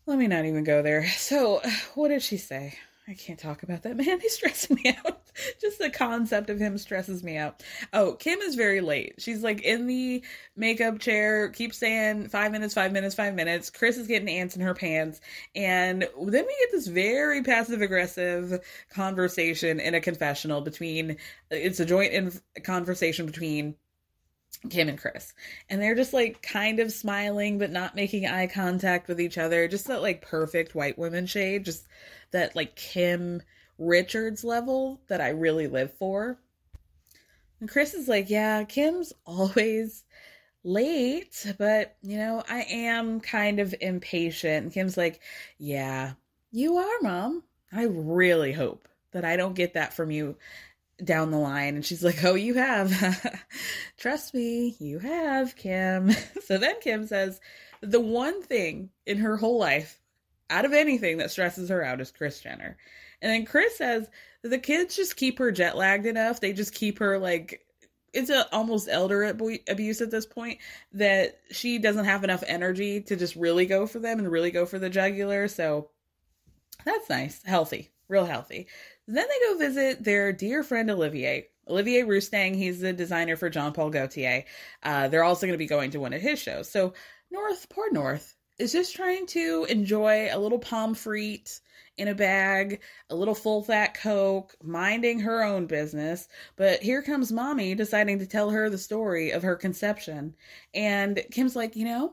let me not even go there. So what did she say? I can't talk about that, man. He's stressing me out. Just the concept of him stresses me out. Oh, Kim is very late. She's like in the makeup chair, keeps saying five minutes, five minutes, five minutes. Chris is getting ants in her pants. And then we get this very passive aggressive conversation in a confessional between, it's a joint in- conversation between Kim and Chris. And they're just like kind of smiling, but not making eye contact with each other. Just that like perfect white woman shade. Just that like Kim Richards level that I really live for. And Chris is like, yeah, Kim's always late, but you know, I am kind of impatient. And Kim's like, yeah, you are, Mom. I really hope that I don't get that from you down the line. And she's like, oh, you have. Trust me, you have, Kim. So then Kim says the one thing in her whole life out of anything that stresses her out is Kris Jenner. And then Chris says that the kids just keep her jet lagged enough. They just keep her like, it's a almost elder abuse at this point, that she doesn't have enough energy to just really go for them and really go for the jugular. So that's nice. Healthy. Real healthy. Then they go visit their dear friend Olivier. Olivier Rousteing, he's the designer for Jean Paul Gaultier. Uh, they're also going to be going to one of his shows. So North, poor North, is just trying to enjoy a little pommes frites in a bag, a little full fat Coke, minding her own business. But here comes Mommy deciding to tell her the story of her conception. And Kim's like, you know,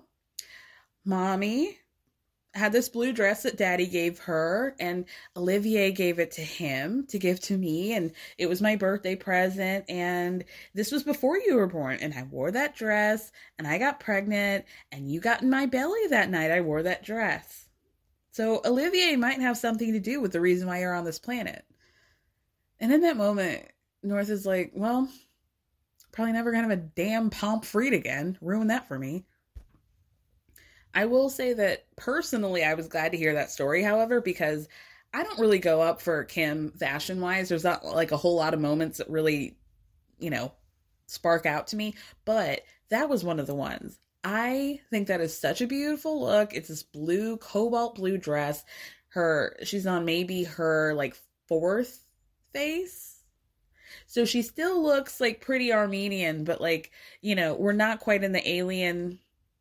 Mommy had this blue dress that Daddy gave her, and Olivier gave it to him to give to me, and it was my birthday present, and this was before you were born, and I wore that dress, and I got pregnant, and you got in my belly that night I wore that dress. So Olivier might have something to do with the reason why you're on this planet. And in that moment, North is like, well, probably never gonna have a damn pommes frites again. Ruin that for me. I will say that personally, I was glad to hear that story, however, because I don't really go up for Kim fashion-wise. There's not like a whole lot of moments that really, you know, spark out to me, but that was one of the ones. I think that is such a beautiful look. It's this blue, cobalt blue dress. Her, she's on maybe her like fourth face. So she still looks like pretty Armenian, but like, you know, we're not quite in the alien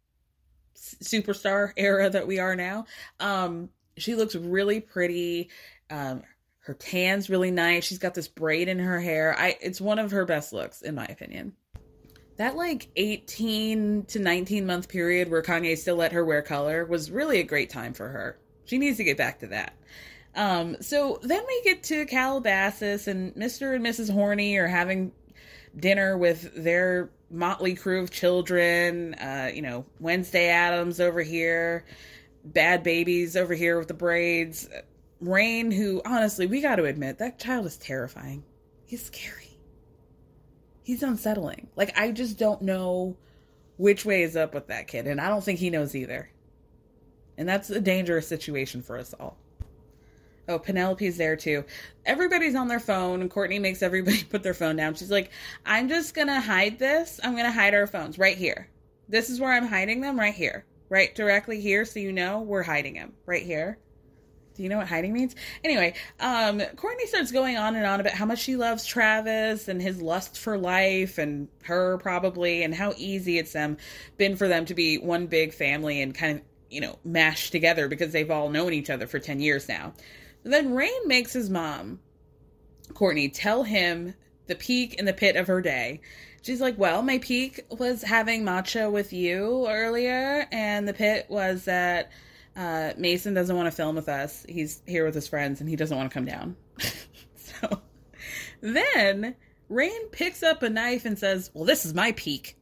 superstar era that we are now. Um, she looks really pretty. Um, her tan's really nice. She's got this braid in her hair. I, it's one of her best looks, in my opinion. That like eighteen to nineteen month period where Kanye still let her wear color was really a great time for her. She needs to get back to that. Um, so then we get to Calabasas, and Mister and Missus Horny are having dinner with their motley crew of children. Uh, you know, Wednesday Addams over here, Bad Babies over here with the braids. Rain, who honestly, we got to admit, that child is terrifying. He's scary. He's unsettling. Like, I just don't know which way is up with that kid, and I don't think he knows either. And that's a dangerous situation for us all. Oh, Penelope's there too. Everybody's on their phone, and Courtney makes everybody put their phone down. She's like, I'm just going to hide this. I'm going to hide our phones right here. This is where I'm hiding them, right here. Right directly here, so you know we're hiding them. Right here. Do you know what hiding means? Anyway, um, Courtney starts going on and on about how much she loves Travis and his lust for life and her probably, and how easy it's them been for them to be one big family and kind of, you know, mashed together because they've all known each other for ten years now. Then Rain makes his mom, Courtney, tell him the peak and the pit of her day. She's like, well, my peak was having matcha with you earlier, and the pit was that uh, Mason doesn't want to film with us. He's here with his friends, and he doesn't want to come down. So then Rain picks up a knife and says, well, this is my peak.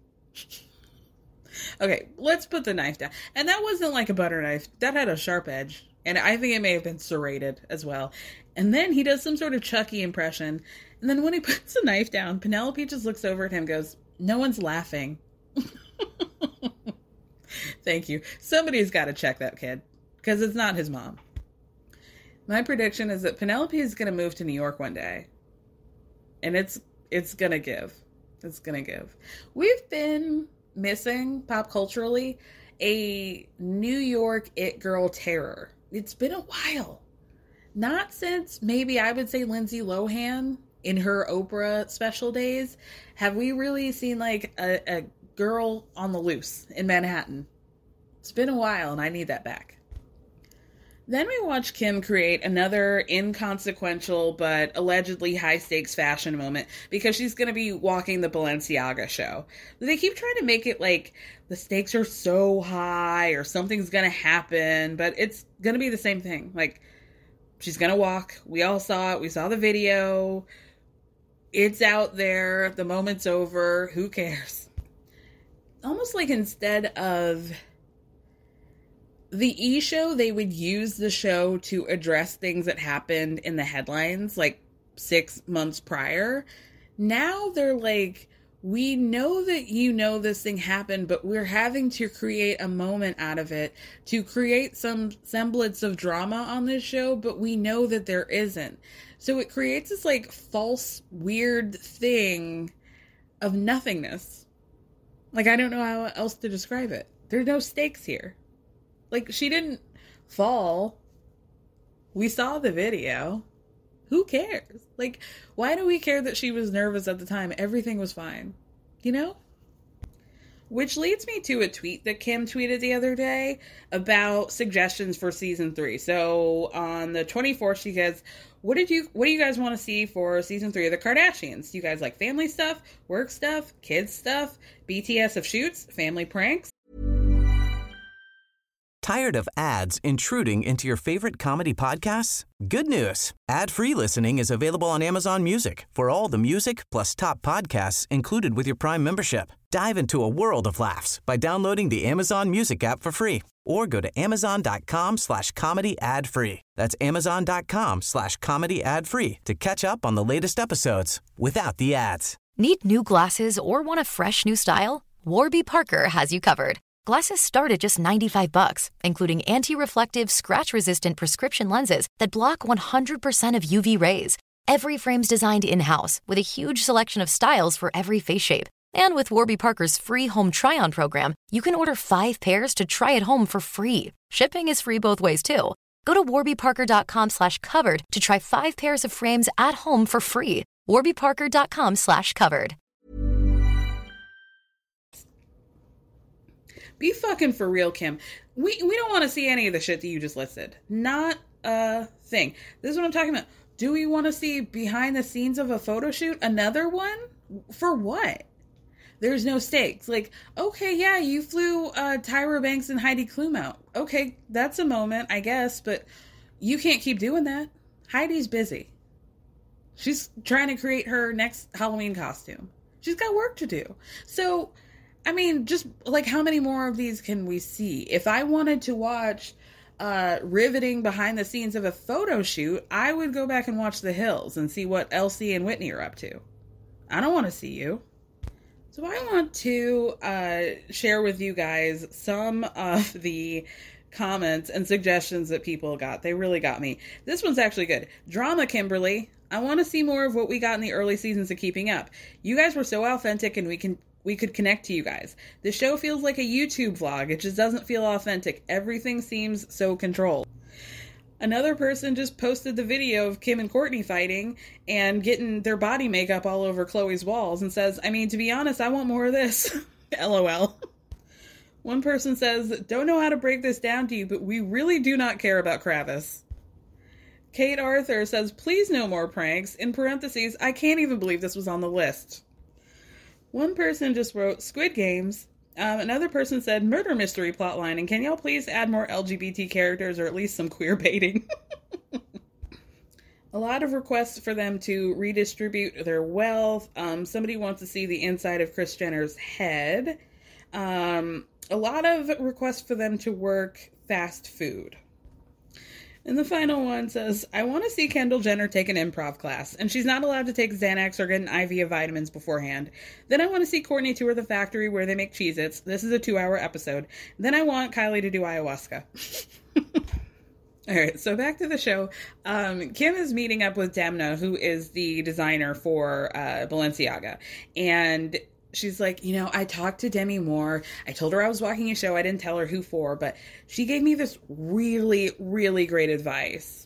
Okay, let's put the knife down. And that wasn't like a butter knife. That had a sharp edge. And I think it may have been serrated as well. And then he does some sort of Chucky impression. And then when he puts the knife down, Penelope just looks over at him and goes, no one's laughing. Thank you. Somebody's got to check that kid. Because it's not his mom. My prediction is that Penelope is going to move to New York one day. And it's it's going to give. It's going to give. We've been missing pop culturally a New York it girl terror. It's been a while. Not since maybe I would say Lindsay Lohan in her Oprah special days have we really seen like a, a girl on the loose in Manhattan. It's been a while and I need that back. Then we watch Kim create another inconsequential but allegedly high-stakes fashion moment because she's going to be walking the Balenciaga show. They keep trying to make it like the stakes are so high or something's going to happen, but it's going to be the same thing. Like, she's going to walk. We all saw it. We saw the video. It's out there. The moment's over. Who cares? Almost like instead of the E! Show, they would use the show to address things that happened in the headlines like six months prior. Now they're like, we know that you know this thing happened, but we're having to create a moment out of it to create some semblance of drama on this show, but we know that there isn't. So it creates this like false, weird thing of nothingness. Like, I don't know how else to describe it. There's no stakes here. Like, she didn't fall. We saw the video. Who cares? Like, why do we care that she was nervous at the time? Everything was fine. You know? Which leads me to a tweet that Kim tweeted the other day about suggestions for season three. So on the twenty-fourth, she says, what did you, what do you guys want to see for season three of the Kardashians? Do you guys like family stuff, work stuff, kids stuff, B T S of shoots, family pranks? Tired of ads intruding into your favorite comedy podcasts? Good news. Ad-free listening is available on Amazon Music for all the music plus top podcasts included with your Prime membership. Dive into a world of laughs by downloading the Amazon Music app for free or go to amazon.com slash comedy ad free. That's amazon.com slash comedy ad free to catch up on the latest episodes without the ads. Need new glasses or want a fresh new style? Warby Parker has you covered. Glasses start at just ninety-five bucks, including anti-reflective, scratch-resistant prescription lenses that block one hundred percent of U V rays. Every frame's designed in-house with a huge selection of styles for every face shape. And with Warby Parker's free home try-on program, you can order five pairs to try at home for free. Shipping is free both ways, too. Go to warbyparker.com slash covered to try five pairs of frames at home for free. warbyparker.com slash covered. Be fucking for real, Kim. We we don't want to see any of the shit that you just listed. Not a thing. This is what I'm talking about. Do we want to see behind the scenes of a photo shoot? Another one? For what? There's no stakes. Like, okay, yeah, you flew uh, Tyra Banks and Heidi Klum out. Okay, that's a moment, I guess, but you can't keep doing that. Heidi's busy. She's trying to create her next Halloween costume. She's got work to do. So, I mean, just like how many more of these can we see? If I wanted to watch uh, riveting behind the scenes of a photo shoot, I would go back and watch The Hills and see what Elsie and Whitney are up to. I don't want to see you. So I want to uh, share with you guys some of the comments and suggestions that people got. They really got me. This one's actually good. Drama Kimberly. I want to see more of what we got in the early seasons of Keeping Up. You guys were so authentic and we can we could connect to you guys. The show feels like a YouTube vlog. It just doesn't feel authentic. Everything seems so controlled. Another person just posted the video of Kim and Kourtney fighting and getting their body makeup all over Khloe's walls and says, I mean, to be honest, I want more of this. LOL. One person says, don't know how to break this down to you, but we really do not care about Kravis. Kate Arthur says, please no more pranks. In parentheses, I can't even believe this was on the list. One person just wrote Squid Games. Um, another person said murder mystery plotline, and can y'all please add more L G B T characters or at least some queer baiting? A lot of requests for them to redistribute their wealth. Um, somebody wants to see the inside of Kris Jenner's head. Um, a lot of requests for them to work fast food. And the final one says, I want to see Kendall Jenner take an improv class, and she's not allowed to take Xanax or get an I V of vitamins beforehand. Then I want to see Kourtney tour the factory where they make Cheez-Its. This is a two-hour episode. Then I want Kylie to do ayahuasca. All right, so back to the show. Um, Kim is meeting up with Demna, who is the designer for uh, Balenciaga. And she's like, you know, I talked to Demi Moore. I told her I was walking a show. I didn't tell her who for, but she gave me this really, really great advice.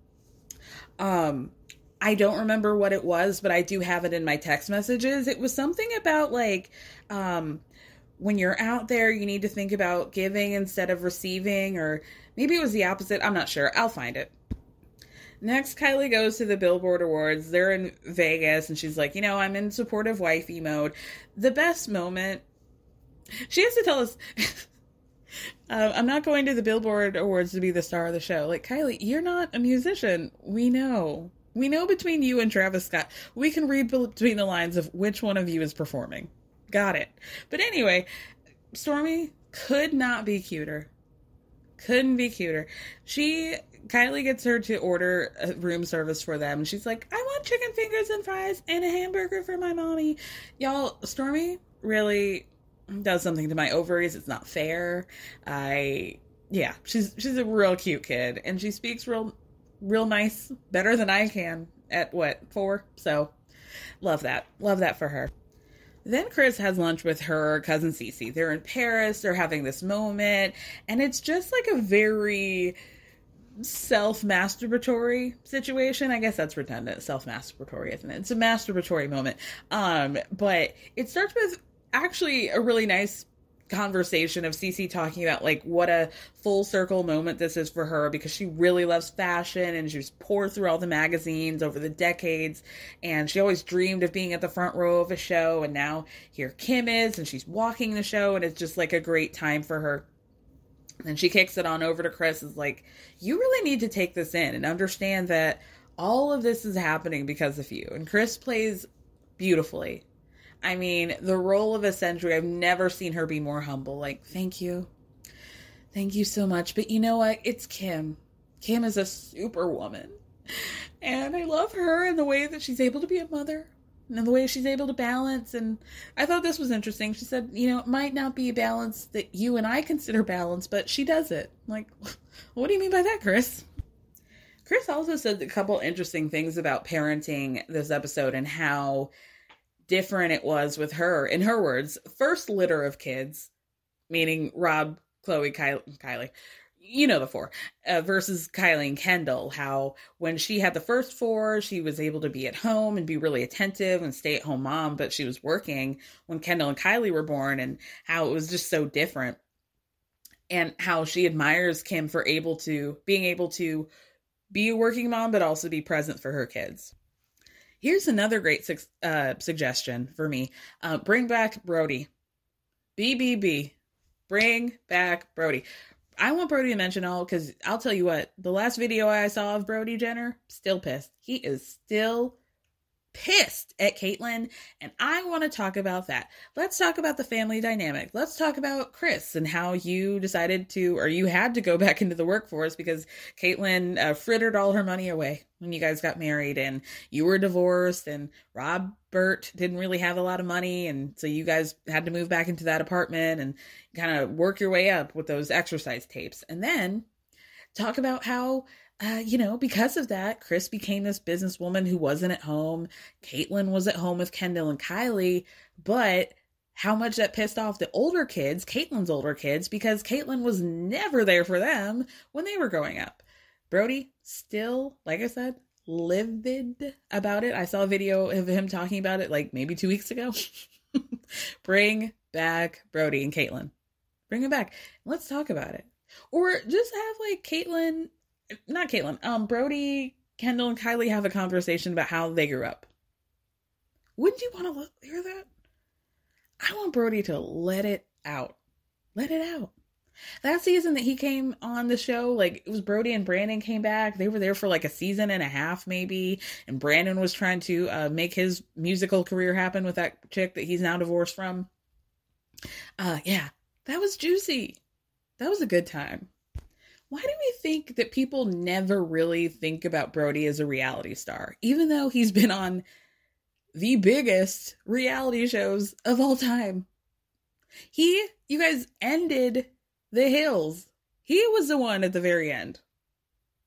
Um, I don't remember what it was, but I do have it in my text messages. It was something about like, um, when you're out there, you need to think about giving instead of receiving, or maybe it was the opposite. I'm not sure. I'll find it. Next, Kylie goes to the Billboard Awards. They're in Vegas, and she's like, you know, I'm in supportive wifey mode. The best moment, she has to tell us, uh, I'm not going to the Billboard Awards to be the star of the show. Like, Kylie, you're not a musician. We know. We know between you and Travis Scott. We can read between the lines of which one of you is performing. Got it. But anyway, Stormi could not be cuter. Couldn't be cuter. She... Kylie gets her to order a room service for them. She's like, I want chicken fingers and fries and a hamburger for my mommy. Y'all, Stormi really does something to my ovaries. It's not fair. I, yeah, she's she's a real cute kid. And she speaks real, real nice, better than I can at, what, four? So, love that. Love that for her. Then Kris has lunch with her cousin Cece. They're in Paris. They're having this moment. And it's just like a very... self-masturbatory situation. I guess that's redundant. Self-masturbatory, isn't it? It's a masturbatory moment. Um, but it starts with actually a really nice conversation of Cece talking about like what a full circle moment this is for her, because she really loves fashion and she's poured through all the magazines over the decades, and she always dreamed of being at the front row of a show, and now here Kim is, and she's walking the show, and it's just like a great time for her. And she kicks it on over to Kris, is like, you really need to take this in and understand that all of this is happening because of you. And Kris plays beautifully. I mean, the role of a century, I've never seen her be more humble. Like, thank you. Thank you so much. But you know what? It's Kim. Kim is a superwoman. And I love her and the way that she's able to be a mother. And the way she's able to balance. And I thought this was interesting. She said, you know, it might not be a balance that you and I consider balance, but she does it. I'm like, what do you mean by that, Kris? Kris also said a couple interesting things about parenting this episode and how different it was with her. In her words, first litter of kids, meaning Rob, Chloe, Kylie, Kylie you know the four, uh, versus Kylie and Kendall, how when she had the first four, she was able to be at home and be really attentive and stay at home mom, but she was working when Kendall and Kylie were born, and how it was just so different, and how she admires Kim for able to, being able to be a working mom, but also be present for her kids. Here's another great su- uh, suggestion for me. Uh, bring back Brody. B B B. Bring back Brody. I want Brody to mention all, because I'll tell you what, the last video I saw of Brody Jenner, still pissed. He is still pissed at Caitlyn, and I want to talk about that. Let's talk about the family dynamic. Let's talk about Kris and how you decided to, or you had to go back into the workforce because Caitlyn uh, frittered all her money away when you guys got married, and you were divorced, and Robert didn't really have a lot of money, and so you guys had to move back into that apartment and kind of work your way up with those exercise tapes. And then talk about how Uh, you know, because of that, Kris became this businesswoman who wasn't at home. Caitlyn was at home with Kendall and Kylie, but how much that pissed off the older kids, Caitlyn's older kids, because Caitlyn was never there for them when they were growing up. Brody still, like I said, livid about it. I saw a video of him talking about it like maybe two weeks ago. Bring back Brody and Caitlyn. Bring him back. Let's talk about it. Or just have like Caitlyn... Not Caitlyn, um, Brody, Kendall, and Kylie have a conversation about how they grew up. Wouldn't you want to hear that? I want Brody to let it out. Let it out. That season that he came on the show, like, it was Brody and Brandon came back. They were there for like a season and a half, maybe. And Brandon was trying to uh, make his musical career happen with that chick that he's now divorced from. Uh, yeah, that was juicy. That was a good time. Why do we think that people never really think about Brody as a reality star, even though he's been on the biggest reality shows of all time? He, you guys, ended The Hills. He was the one at the very end.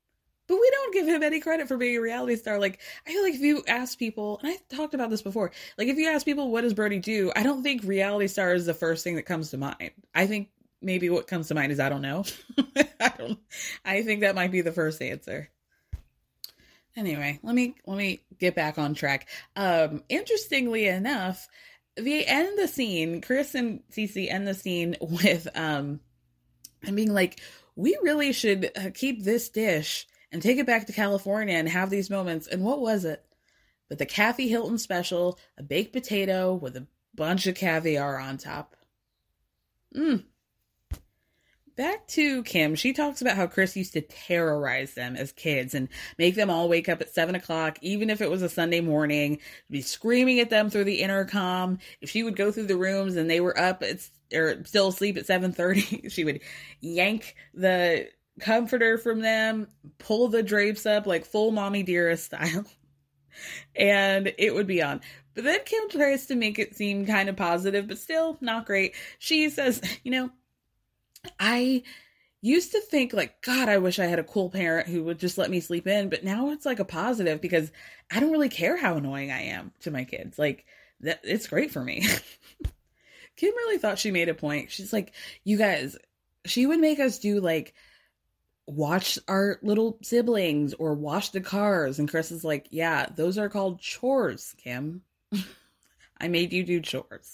But we don't give him any credit for being a reality star. Like, I feel like if you ask people, and I talked about this before, like if you ask people, what does Brody do? I don't think reality star is the first thing that comes to mind. I think maybe what comes to mind is, I don't know. I don't, I think that might be the first answer. Anyway, let me, let me get back on track. Um, interestingly enough, they end the scene, Chris and Cece end the scene with, um, and being like, we really should uh, keep this dish and take it back to California and have these moments. And what was it? But the Kathy Hilton special, a baked potato with a bunch of caviar on top. Mmm. Back to Kim. She talks about how Chris used to terrorize them as kids and make them all wake up at seven o'clock, even if it was a Sunday morning, be screaming at them through the intercom. If she would go through the rooms and they were up at, or still asleep at seven thirty, she would yank the comforter from them, pull the drapes up like full Mommy Dearest style, and it would be on. But then Kim tries to make it seem kind of positive, but still not great. She says, you know, I used to think like, God, I wish I had a cool parent who would just let me sleep in, but now it's like a positive because I don't really care how annoying I am to my kids. Like, that, it's great for me. Kim really thought she made a point. She's like, you guys, she would make us do like, watch our little siblings or wash the cars. And Chris is like, yeah, those are called chores, Kim. I made you do chores.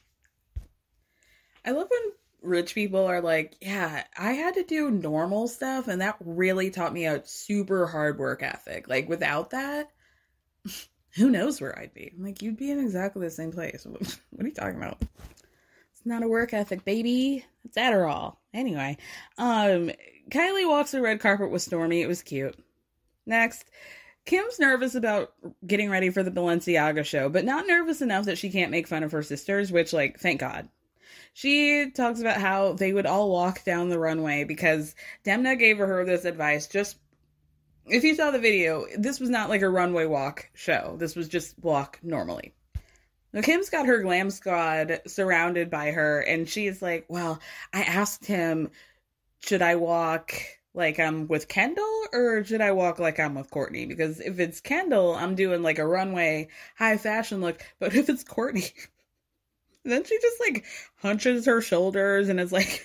I love when rich people are like, yeah, I had to do normal stuff, and that really taught me a super hard work ethic. Like, without that, who knows where I'd be? I'm like, you'd be in exactly the same place. What are you talking about? It's not a work ethic, baby. It's Adderall. Anyway, um, Kylie walks the red carpet with Stormy. It was cute. Next, Kim's nervous about getting ready for the Balenciaga show, but not nervous enough that she can't make fun of her sisters, which, like, thank God. She talks about how they would all walk down the runway because Demna gave her this advice. Just, if you saw the video, this was not like a runway walk show. This was just walk normally. Now, Kim's got her glam squad surrounded by her, and she's like, well, I asked him, should I walk like I'm with Kendall or should I walk like I'm with Courtney? Because if it's Kendall, I'm doing like a runway high fashion look. But if it's Courtney, then she just like hunches her shoulders and is like,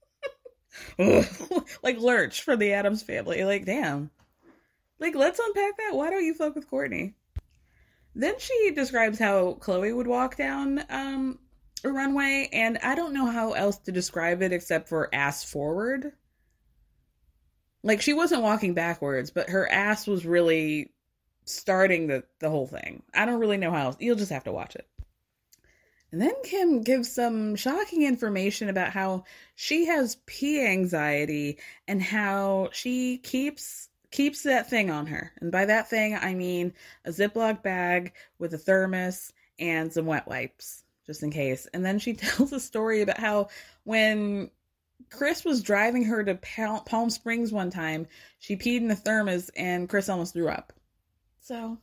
like Lurch for the Addams Family. Like, damn. Like, let's unpack that. Why don't you fuck with Courtney? Then she describes how Chloe would walk down um, a runway, and I don't know how else to describe it except for ass forward. Like, she wasn't walking backwards, but her ass was really starting the, the whole thing. I don't really know how else. You'll just have to watch it. And then Kim gives some shocking information about how she has pee anxiety and how she keeps... keeps that thing on her. And by that thing, I mean a Ziploc bag with a thermos and some wet wipes, just in case. And then she tells a story about how when Chris was driving her to Palm Springs one time, she peed in the thermos and Chris almost threw up. So,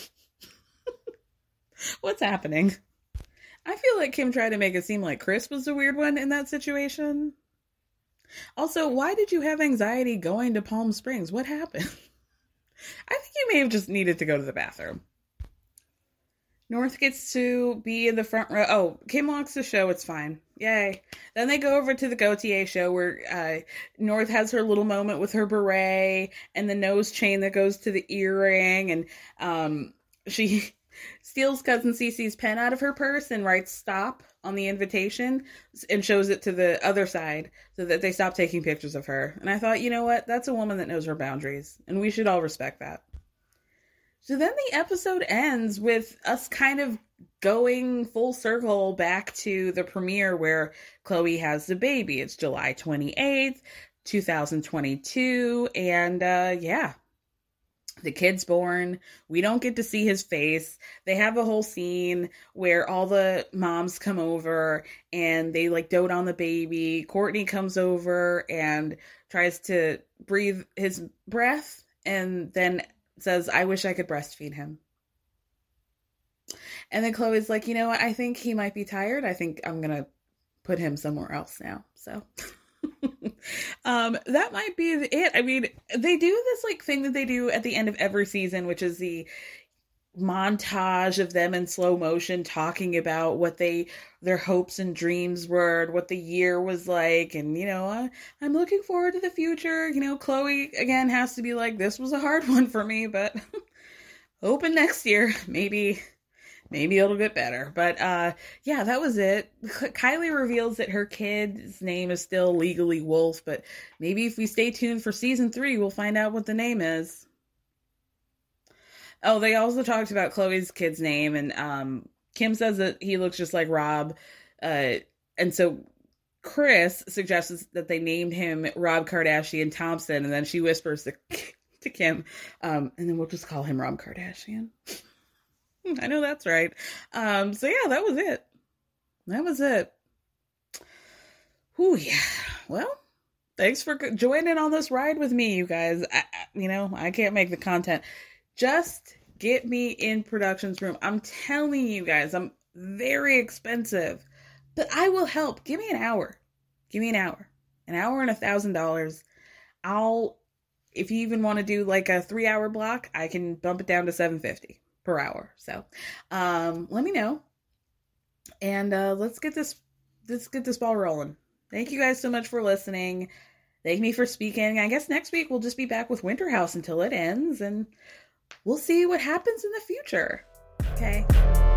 what's happening? I feel like Kim tried to make it seem like Chris was the weird one in that situation. Also, why did you have anxiety going to Palm Springs? What happened? I think you may have just needed to go to the bathroom. North gets to be in the front row. Oh, Kim walks the show. It's fine. Yay. Then they go over to the Gaultier show where uh, North has her little moment with her beret and the nose chain that goes to the earring. And um, she steals Cousin Cece's pen out of her purse and writes stop on the invitation and shows it to the other side so that they stop taking pictures of her. And I thought, you know what? That's a woman that knows her boundaries, and we should all respect that. So then the episode ends with us kind of going full circle back to the premiere where Chloe has the baby. It's July twenty-eighth, twenty twenty-two. And uh, yeah, the kid's born. We don't get to see his face. They have a whole scene where all the moms come over and they like dote on the baby. Courtney comes over and tries to breathe his breath and then says, I wish I could breastfeed him. And then Chloe's like, you know what? I think he might be tired. I think I'm going to put him somewhere else now. So um, that might be it. I mean, they do this like thing that they do at the end of every season, which is the montage of them in slow motion talking about what they their hopes and dreams were, what the year was like, and you know, uh, I'm looking forward to the future. You know, Chloe again has to be like, this was a hard one for me, but hoping next year maybe maybe it'll get better. But uh yeah, that was it. Kylie reveals that her kid's name is still legally Wolf, but maybe if we stay tuned for season three, we'll find out what the name is. Oh, they also talked about Chloe's kid's name, and um, Kim says that he looks just like Rob. Uh, and so Kris suggests that they named him Rob Kardashian Thompson, and then she whispers to, to Kim, um, and then we'll just call him Rob Kardashian. I know that's right. Um, so yeah, that was it. That was it. Whew, yeah. Well, thanks for joining on this ride with me, you guys. I, you know, I can't make the content. Just get me in production's room. I'm telling you guys, I'm very expensive, but I will help. Give me an hour. Give me an hour. An hour and a thousand dollars. I'll, if you even want to do like a three hour block, I can bump it down to seven fifty per hour. So, um, let me know. And, uh, let's get this, let's get this ball rolling. Thank you guys so much for listening. Thank me for speaking. I guess next week we'll just be back with Winter House until it ends, and we'll see what happens in the future. Okay.